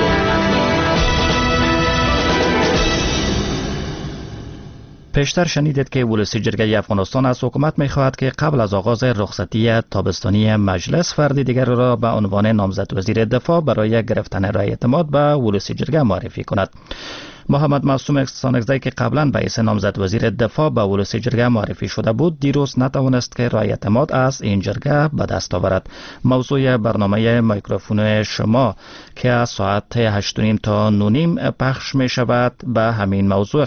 پیشتر شنیدید که ولسی جرگه افغانستان از حکومت می‌خواهد که قبل از آغاز رخصتی تابستانی مجلس فردی دیگر را به عنوان نامزد وزیر دفاع برای گرفتن رای اعتماد به ولسی جرگه معرفی کند. محمد معصوم استانکزی که قبلا به حیث نامزد وزیر دفاع به ولسی جرگه معرفی شده بود، دیروز نتوانست که رای اعتماد از این جرگه به دست آورد. موضوع برنامه میکروفون شما که از ساعت 8:30 تا 9:30 پخش می شود به همین موضوع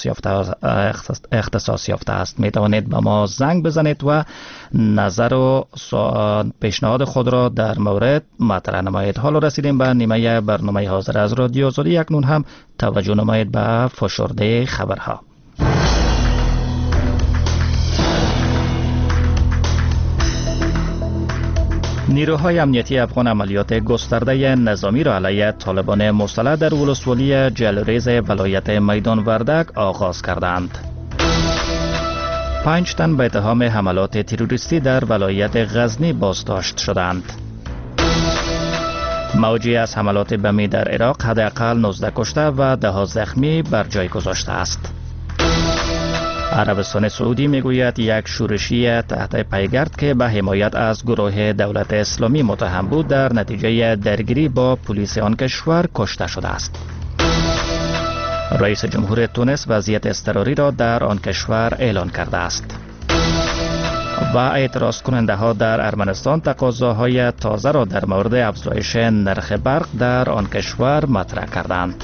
اختصاص یافته است. می توانید به ما زنگ بزنید و نظر و پیشنهاد خود را در مورد مطرح نمایید. حالا رسیدیم به نیمه برنامه حاضر از رادیو آزادی. اکنون هم توجه نمایید به فشرده خبرها. نیروهای امنیتی افغان عملیات گسترده نظامی را علیه طالبان مسلح در ولسوالی جلریز ولایت میدان وردک آغاز کردند. 5 تن به اتهام حملات تروریستی در ولایت غزنی بازداشت شدند. موجی از حملات بمی در عراق حداقل 19 کشته و 10 زخمی بر جای گذاشته است. عربستان سعودی میگوید یک شورشی تحت پیگرد که به حمایت از گروه دولت اسلامی متهم بود در نتیجه درگیری با پلیس آن کشور کشته شده است. رئیس جمهور تونس وضعیت اضطراری را در آن کشور اعلان کرده است. و اعتراض کننده ها در ارمنستان تقاضاهای تازه را در مورد افزایش نرخ برق در آن کشور مطرح کردند.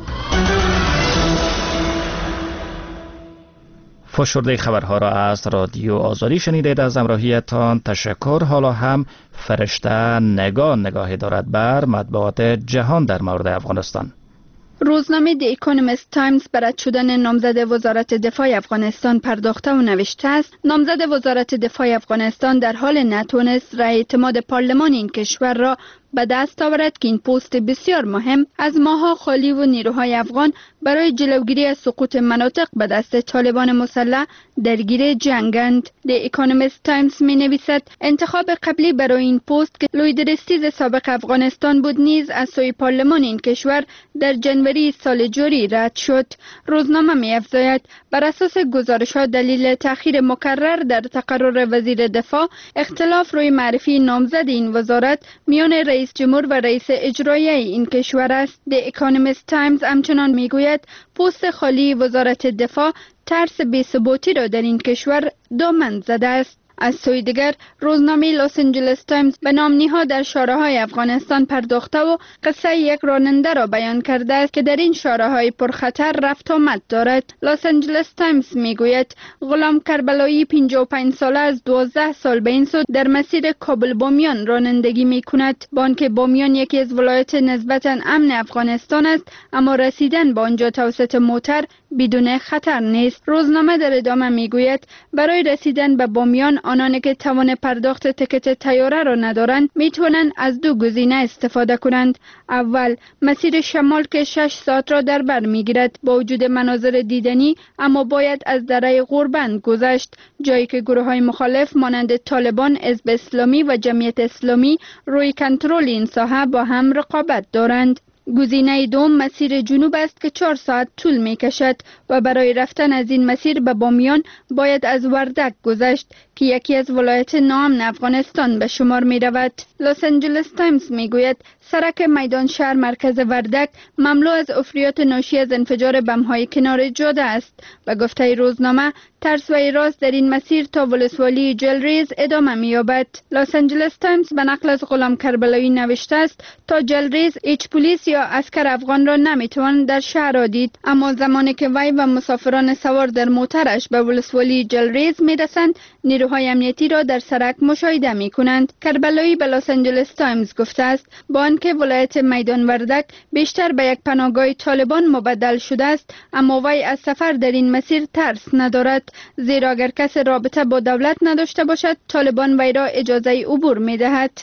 فشرده خبرها را از رادیو آزادی شنیدید. از همراهیتان تشکر. حالا هم فرشته نگاهی دارد بر مطبوعات جهان در مورد افغانستان. روزنامه دی اکونومیست تایمز بر رد شدن نامزد وزارت دفاع افغانستان پرداخته و نوشته است نامزد وزارت دفاع افغانستان در حال نتونست رای اعتماد پارلمان این کشور را به دست آورد که این پست بسیار مهم از ماها خالی و نیروهای افغان برای جلوگیری از سقوط مناطق به دست طالبان مسلح درگیر جنگند. دی اکونومیست تایمز می نویسد انتخاب قبلی برای این پست که لویدرستیز سابق افغانستان بود نیز از سوی پارلمان این کشور در جنوری سال جاری رد شد. روزنامه می افزاید بر اساس گزارش‌ها دلیل تأخیر مکرر در تقرر وزیر دفاع اختلاف روی معرفی نامزد این وزارت میان رئیس جمهور و رئیس اجرایی این کشور است. دی اکونومیست تایمز همچنان میگوید پست خالی وزارت دفاع ترس بی‌ثباتی را در این کشور دامن زده است. از سوی دیگر روزنامه لس آنجلس تایمز به نامنی‌ها در شارع‌های افغانستان پرداخته و قصه یک راننده را بیان کرده است که در این شارع‌های پرخطر رفت آمد دارد. لس آنجلس تایمز میگوید غلام کربلایی 55 ساله از 12 سال به این سو در مسیر کابل بامیان رانندگی میکند. بانک بامیان یکی از ولایات نسبتاً امن افغانستان است، اما رسیدن به آنجا توسط موتر بدون خطر نیست. روزنامه در ادامه میگوید برای رسیدن به بامیان آنانی که توان پرداخت تکت طیاره را ندارند میتوانند از دو گزینه استفاده کنند. اول مسیر شمال که 6 ساعت را در بر میگیرد با وجود مناظر دیدنی، اما باید از دره غوربند گذشت، جایی که گروه های مخالف مانند طالبان، حزب اسلامی و جمعیت اسلامی روی کنترل این ساحه با هم رقابت دارند. گزینه دوم مسیر جنوب است که 4 ساعت طول می کشد و برای رفتن از این مسیر به بامیان باید از وردک گذشت که یکی از ولایات ناامن افغانستان به شمار می رود. لس آنجلس تایمز می گوید سرک میدان شهر مرکز وردک مملو از عفریات ناشی از انفجار بم‌های کنار جاده است. به گفته روزنامه ترس و ایراز در این مسیر تا ولسوالی جلریز ادامه می‌یابد. لس آنجلس تایمز به نقل از غلام کربلایی نوشته است تا جلریز هیچ پلیس یا عسکر افغان را نمی‌توان در شهر دید، اما زمانی که وی و مسافران سوار در موترش به ولسوالی جلریز می‌رسند نیروهای امنیتی را در سرک مشاهده می‌کنند. کربلایی به لس آنجلس تایمز گفته است با آنکه ولایت میدان وردک بیشتر به یک پناهگاه طالبان مبدل شده است، اما وی از سفر در این مسیر ترس ندارد، زیرا اگر کسی رابطه با دولت نداشته باشد طالبان وی را اجازه عبور می‌دهد.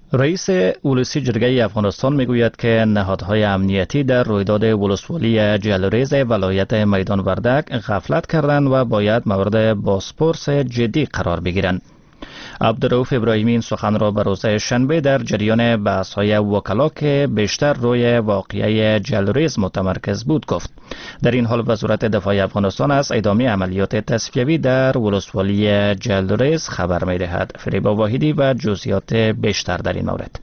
رئیس ولسی جرگه افغانستان میگوید که نهادهای امنیتی در رویداد ولسوالی جلریز ولایت میدان وردک غفلت کردند و باید مورد بازپرس جدی قرار بگیرند. عبدالرؤوف ابراهیمی این سخن را به روز شنبه در جریان بحث‌های وکلا که بیشتر روی واقعه جلریز متمرکز بود گفت. در این حال وزارت دفاع افغانستان از ادامه عملیات تصفیوی در ولسوالی جلریز خبر می‌دهد. فریبا واحدی و جزئیات بیشتر در این مورد.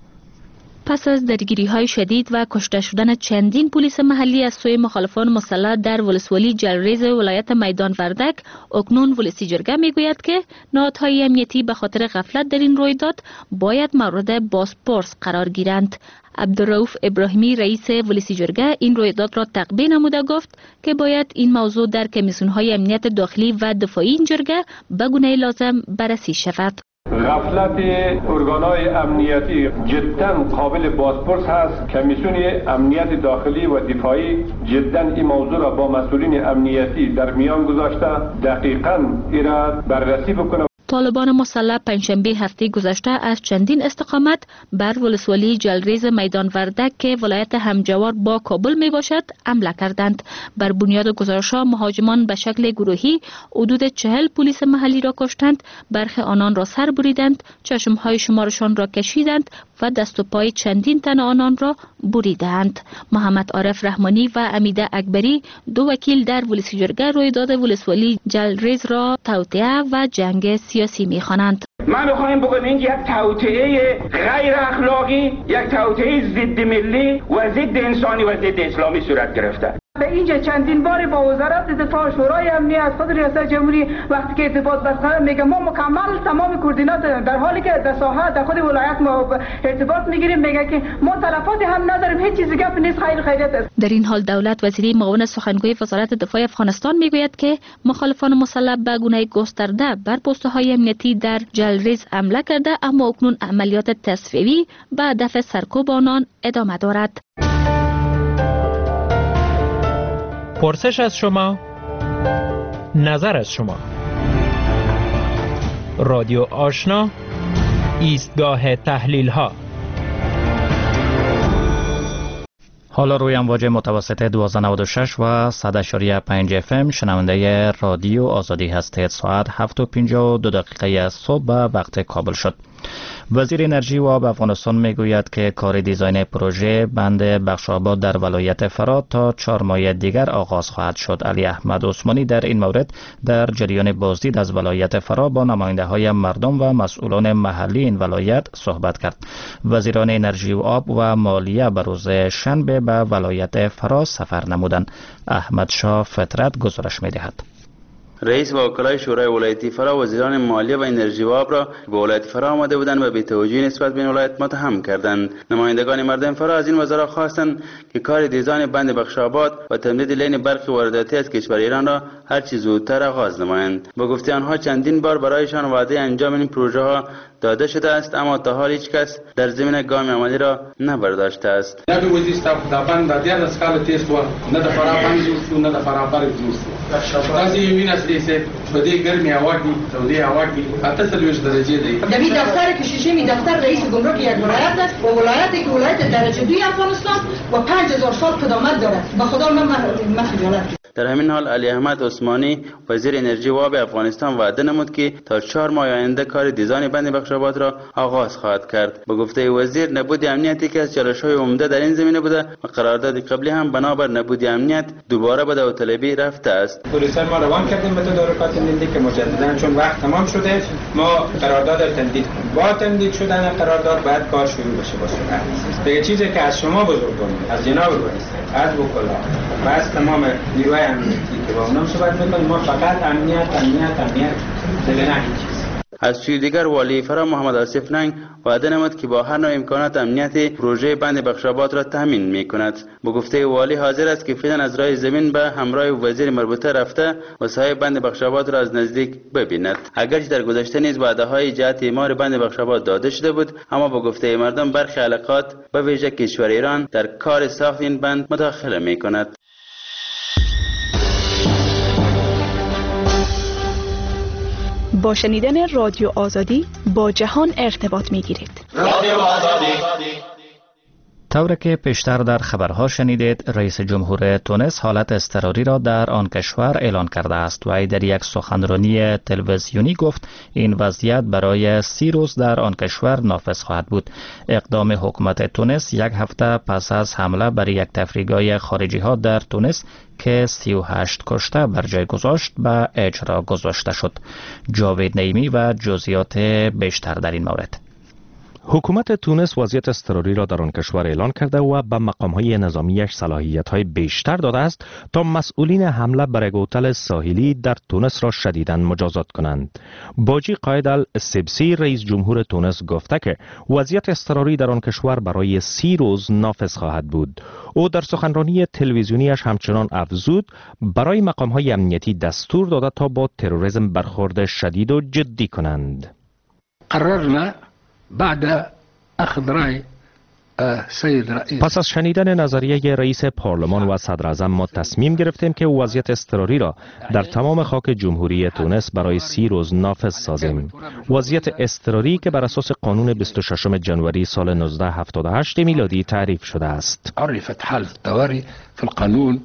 پس از درگیری‌های شدید و کشته شدن چندین پلیس محلی از سوی مخالفان مسلح در ولسوالی جلریز ولایت میدان وردک، اکنون ولسی جرگه میگوید که نهادهای امنیتی به خاطر غفلت در این رویداد باید مورد بازپرس قرار گیرند. عبدالرؤوف ابراهیمی رئیس ولسی جرگه این رویداد را تقبیه نموده گفت که باید این موضوع در کمیسیون‌های امنیت داخلی و دفاعی این جرگه به گونه لازم بررسی شود. غفلت ارگان‌های امنیتی جدا قابل بازپرس هست. کمیسیون امنیت داخلی و دفاعی جدا این موضوع را با مسئولین امنیتی در میان گذاشته دقیقاً این را بررسی بکنه. طالبان مسلح پنجشنبه هفته گذشته از چندین استقامت بر ولسوالی جلریز میدان وردک که ولایت همجوار با کابل می باشد حمله کردند. بر بنیاد گزارش‌ها مهاجمان به شکل گروهی حدود 40 پلیس محلی را کشتند، برخی آنان را سر بریدند، چشمهای شمارشان را کشیدند و دست و پای چندین تن آنان را بریدند. محمد عارف رحمانی و امیده اکبری دو وکیل در ولسی جرگه رویداد ولسوالی جلریز را توطئه و جنگ سیاسی می‌خوانند. ما می‌خوایم بگم این یک توطئه غیر اخلاقی، یک توطئه ضد ملی و ضد انسانی و ضد اسلامی صورت گرفته. به اینجا چندین باری با وزارت دفاع، شورای امنیت، خود ریاست جمهوری وقتی که ارتباط برقرار میگه ما مکمل تمام کوردینات در حالی که در ساحه در خود ولایت ما ارتباط میگیریم، میگه که ما تلفاتی هم نداریم، هیچ چیزی گپ نیست، خیریت است. در این حال دولت وزیری معاون سخنگوی وزارت دفاع افغانستان میگوید که مخالفان مسلح به گونه گسترده بر پست‌های امنیتی در جلریز حمله کرده، اما اکنون عملیات تصفیوی به هدف سرکوب آنان ادامه دارد. پرسش از شما، نظر از شما. رادیو آشنا، ایستگاه تحلیل ها. حالا روی امواج متوسط 1296 و 100.5 FM شنونده رادیو آزادی هستید. ساعت 7:52 صبح به وقت کابل شد. وزیر انرژی و آب افغانستان میگوید که کار دیزاین پروژه بند بخشاباد در ولایت فرا تا 4 ماه دیگر آغاز خواهد شد. علی احمد عثمانی در این مورد در جریان بازدید از ولایت فرا با نماینده های مردم و مسئولان محلی این ولایت صحبت کرد. وزیران انرژی و آب و مالیه به روز شنبه به ولایت فرا سفر نمودند. احمد شاه فطرت گزارش میدهد. رئیس و وکلای شورای ولایتی فرا وزیران مالیه و انرژی و آب را به ولایت فرا آمده بودند و بی‌توجهی نسبت به این ولایت متهم کردند. نمایندگان مردم فرا از این وزرا خواستند که کار دیزاین بند بخشاباد و تمدید لین برق وارداتی از کشور ایران را هر چه زودتر آغاز نمایند. با گفته آنها چندین بار برایشان وعده انجام این پروژه ها داده شده است، اما تا حال هیچ کس در زمینه گام عملی را نبرداشته است. نه به وزیر دا بند د دیار اسکال تیست و نه د فرا بند جوړ شو، نه د فرا برق جوړ شو. تاسو یې وینئ چې په دې ګرمي هوا کې تودې هوا کې 48 درجه دی. در این دفتر کشیشمی دفتر رئیس گمرک یک ولایت است و ولایتی که ولایت درجه 2 افغانستان و 5000 سال قدامت دارد. به خدا من خجالت. در همین حال علی احمد عثمانی وزیر انرژی و آب افغانستان وعده نمود که تا 4 ماه آینده کار دیزاین بند بخشاباد را آغاز خواهد کرد. به گفته وزیر نبود امنیتی که از چالش‌های عمده در این زمینه بوده و قرارداد قبلی هم بنابر نبود امنیت دوباره به داوطلبی رفته است. پلیسان ما روان کردیم به تدارکات ملی که مجددا چون وقت تمام شده ما قرارداد را تمدید کنیم. با تمدید شدن قرارداد باید کار شروع بشه با سرعت. دیگه چیزی که از شما بزرگان، از جناب رئیس، از وکلا و از تمام نیروهای امنیتی که با اونم صحبت میکنیم، ما فقط امنیت دیگه نه هیچ چیز. از سوی دیگر والی فرا محمد آصف ننگ وعده نمود که با هر نوع امکانات امنیتی پروژه بند بخشاباد را تامین میکند. به گفته والی حاضر است که فعلا از راه زمین به همراه وزیر مربوطه رفته و ساحه بند بخشاباد را از نزدیک ببیند. اگرچه در گذشته نیز وعده‌های جهت اعمار بند بخشاباد داده شده بود، اما به گفته مردم برخی علاقات به ویژه کشور ایران در کار ساخت این بند مداخله میکند. با شنیدن رادیو آزادی با جهان ارتباط می‌گیرید. رادیو آزادی. طوری که پیشتر در خبرها شنیدید، رئیس جمهور تونس حالت اضطراری را در آن کشور اعلان کرده است. وی در یک سخنرانی تلویزیونی گفت این وضعیت برای 30 روز در آن کشور نافذ خواهد بود. اقدام حکومت تونس یک هفته پس از حمله بر یک تفریحگاه خارجی ها در تونس که 38 کشته بر جای گذاشت به اجرا گذاشته شد. جاوید نعیمی و جزئیات بیشتر در این مورد. حکومت تونس وضعیت اضطراری را در آن کشور اعلان کرده و به مقام‌های نظامیش صلاحیت‌های بیشتر داده است تا مسئولین حمله بر یک هتل ساحلی در تونس را شدیداً مجازات کنند. باجی قائد السبسی رئیس جمهور تونس گفته که وضعیت اضطراری در آن کشور برای 30 روز نافذ خواهد بود. او در سخنرانی تلویزیونیش همچنان افزود برای مقام‌های امنیتی دستور داده تا با تروریسم برخورد شدید و جدی کنند. قررنا بعد اخذ رأی سید رئیس پس از شنیدن نظریه رئیس پارلمان و صدر اعظم ما تصمیم گرفتیم که وضعیت اضطراری را در تمام خاک جمهوری تونس برای 30 روز نافذ سازیم. وضعیت اضطراری که بر اساس قانون 26 جنوری سال 1978 میلادی تعریف شده است. عرفت حالة الطوارئ في القانون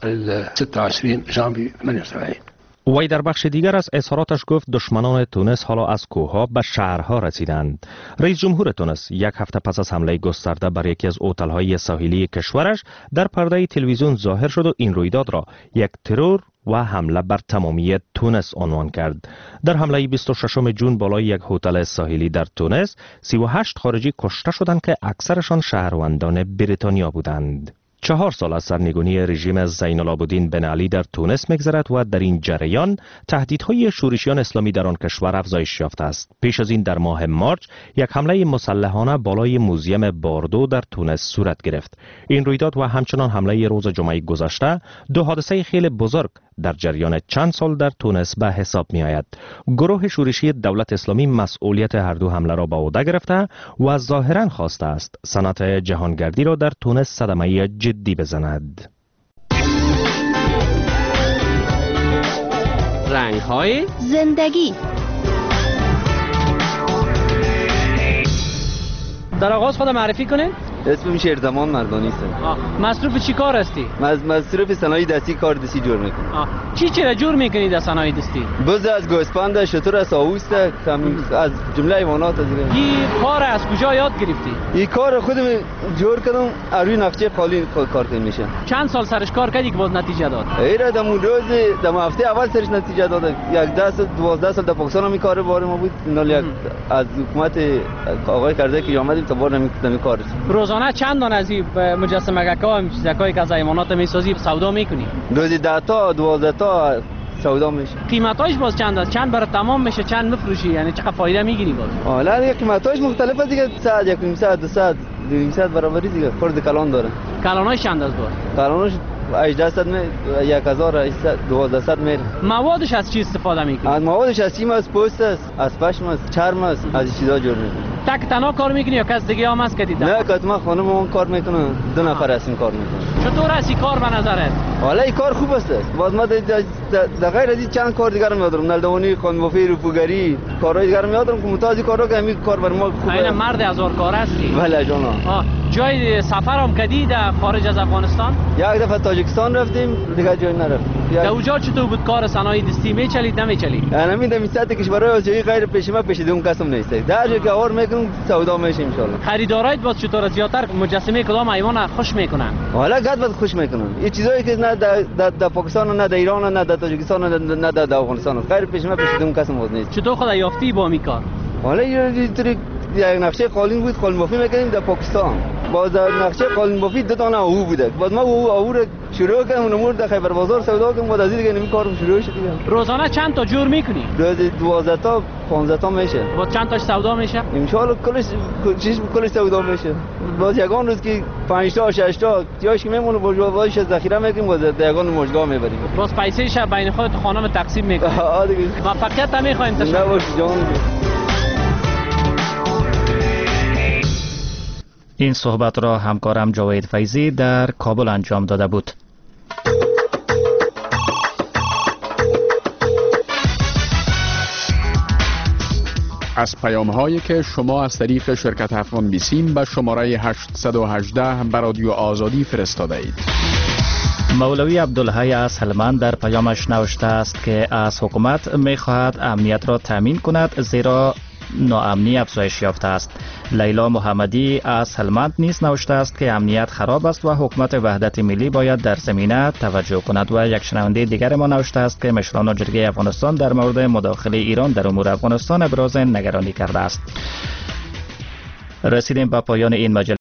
26 ژانویه 78. وی در بخش دیگر از اظهاراتش گفت دشمنان تونس حالا از کوهها به شهرها رسیدند. رئیس جمهور تونس یک هفته پس از حمله گسترده بر یکی از هتل‌های ساحلی کشورش در پرده تلویزیون ظاهر شد و این رویداد را یک ترور و حمله بر تمامی تونس عنوان کرد. در حمله 26 جون بالای یک هتل ساحلی در تونس 38 خارجی کشته شدند که اکثرشان شهروندان بریتانیا بودند. 4 سال از سرنگونی رژیم زین العابدین بن علی در تونس می‌گذرد و در این جریان تهدیدهای شورشیان اسلامی در آن کشور افزایش یافته است. پیش از این در ماه مارچ یک حمله مسلحانه بالای موزیم باردو در تونس صورت گرفت. این رویداد و همچنان حمله روز جمعه گذشته 2 حادثه خیلی بزرگ در جریان چند سال در تونس به حساب می آید. گروه شورشی دولت اسلامی مسئولیت هر دو حمله را به عهده گرفته و ظاهرا خواسته است صنعت جهانگردی را در تونس صدمه جدی بزند. رنگ‌های زندگی. در آغاز خود معرفی کنین؟ اسمم شیرزمان مردانی است. مصروف چی کار هستی؟ مصروف صنایع دستی کار دستی جور میکنم. چی را جور میکنی در صنایع دستی؟ بز از گوسپند، شتر از آووست، از جمله حیوانات از این کار از کجا یاد گرفتی؟ این کار خودم جور کردم، روی نقشه قالین کار کنم میشه. چند سال سرش کار کردی که باز نتیجه داد؟ ایرا دم روز دم هفته اول سرش نتیجه داد. یک 12 سال در پاکستان می کار بار ما بود. نال از حکومت آقای کرده که اومدیم تا بار نمی کار. روزانه چند دانه از این مجسمه‌ها و چیزایی که از حیوانات میسازی سودا میکنی؟ روزی 10 تا 12 تا سودا میشه. قیمتاش باز چند است؟ چند برای تمام میشه، چند میفروشی؟ یعنی چقدر فایده میگیری باز؟ حالا دیگه قیمتاش مختلفه دیگه، 100 100 200 200 برابری دیگه خورد کلان داره. کلاناش چند است باز؟ کلاناش 1800 1200 میل. موادش از چی استفاده میکنی؟ از موادش از چی؟ از پوست است، از پشم است، چرم است، از چیزا جور میکنه. تک تنها کار میکنی یا کس دیگه هم هست که دیدم؟ نه کاتما خانم اون کار میکنه، 2 نفر هستیم کار میکنه. چطور است این کار به نظرت؟ حالا این کار خوب است. باز ما در غیر از این چند کار دیگه رو میادم، نلدوانی، خانموفی، رفوگری، کارهای دیگه رو میادم که متازی کارا که همین کار بر ما خوبه. این مرد هزار کار هستی؟ بله جانا. جای سفر هم کردی در خارج از افغانستان؟ یک دفعه تاجیکستان رفتیم، دیگه جای نرفتیم. در اونجا چطور بود کار صنایع دستی؟ میچلید نمیچلید؟ انا میدم ساعت کشورهای آسیایی غیر پیشما پیشیدون کسم نیست. در جای که آور میکنم سودا میشه ان شاء الله. خریدارایت باز چطور زیاتر مجسمه کدام حیوان خوش میکنن؟ حالا گاد باز خوش میکنن. این چیزایی که نه در پاکستان نه در ایران نه در تاجیکستان نه در افغانستان غیر پیشما پیشیدون کسم باز نیست. چطور خود یافتی با می کار؟ حالا اینطوری یک نقشه قالین بود، قالین بافی میکنیم در پاکستان. باز در نقشه قالین بافی 2 تا آهو بوده. بعد ما آهو رو شروع کردم اونمور در خیبر بازار سودا کردم. بعد از دیگه نمی کارم شروع شد دیگه. روزانه چند تا جور میکنی؟ روزی 12 تا 15 تا میشه. با چند تاش سودا میشه؟ ان شاء الله کلش سودا میشه. باز یگان روز که 5 تا 6 تا یاش میمونه بازش ذخیره میکنیم باز در یگان مشگاه میبریم. باز پیسه ش بین خودت خانم تقسیم میکنی. دیگه موفقیت هم میخوایم تشکر. نباش جان. این صحبت را همکارم جاوید فیضی در کابل انجام داده بود. از پیام‌هایی که شما از طریق شرکت افغان بیسیم به شماره 818 به رادیو آزادی فرستاده اید. مولوی عبدالحی از هلمند در پیامش نوشته است که از حکومت می‌خواهد امنیت را تامین کند زیرا ناامنی افزایش یافته است. لیلا محمدی از هلمند نیز نوشته است که امنیت خراب است و حکومت وحدت ملی باید در زمینه توجه کند. و یک شنونده دیگر ما نوشته است که مشران جرگه افغانستان در مورد مداخله ایران در امور افغانستان ابراز نگرانی کرده است. رسیدیم به پایان این مجله.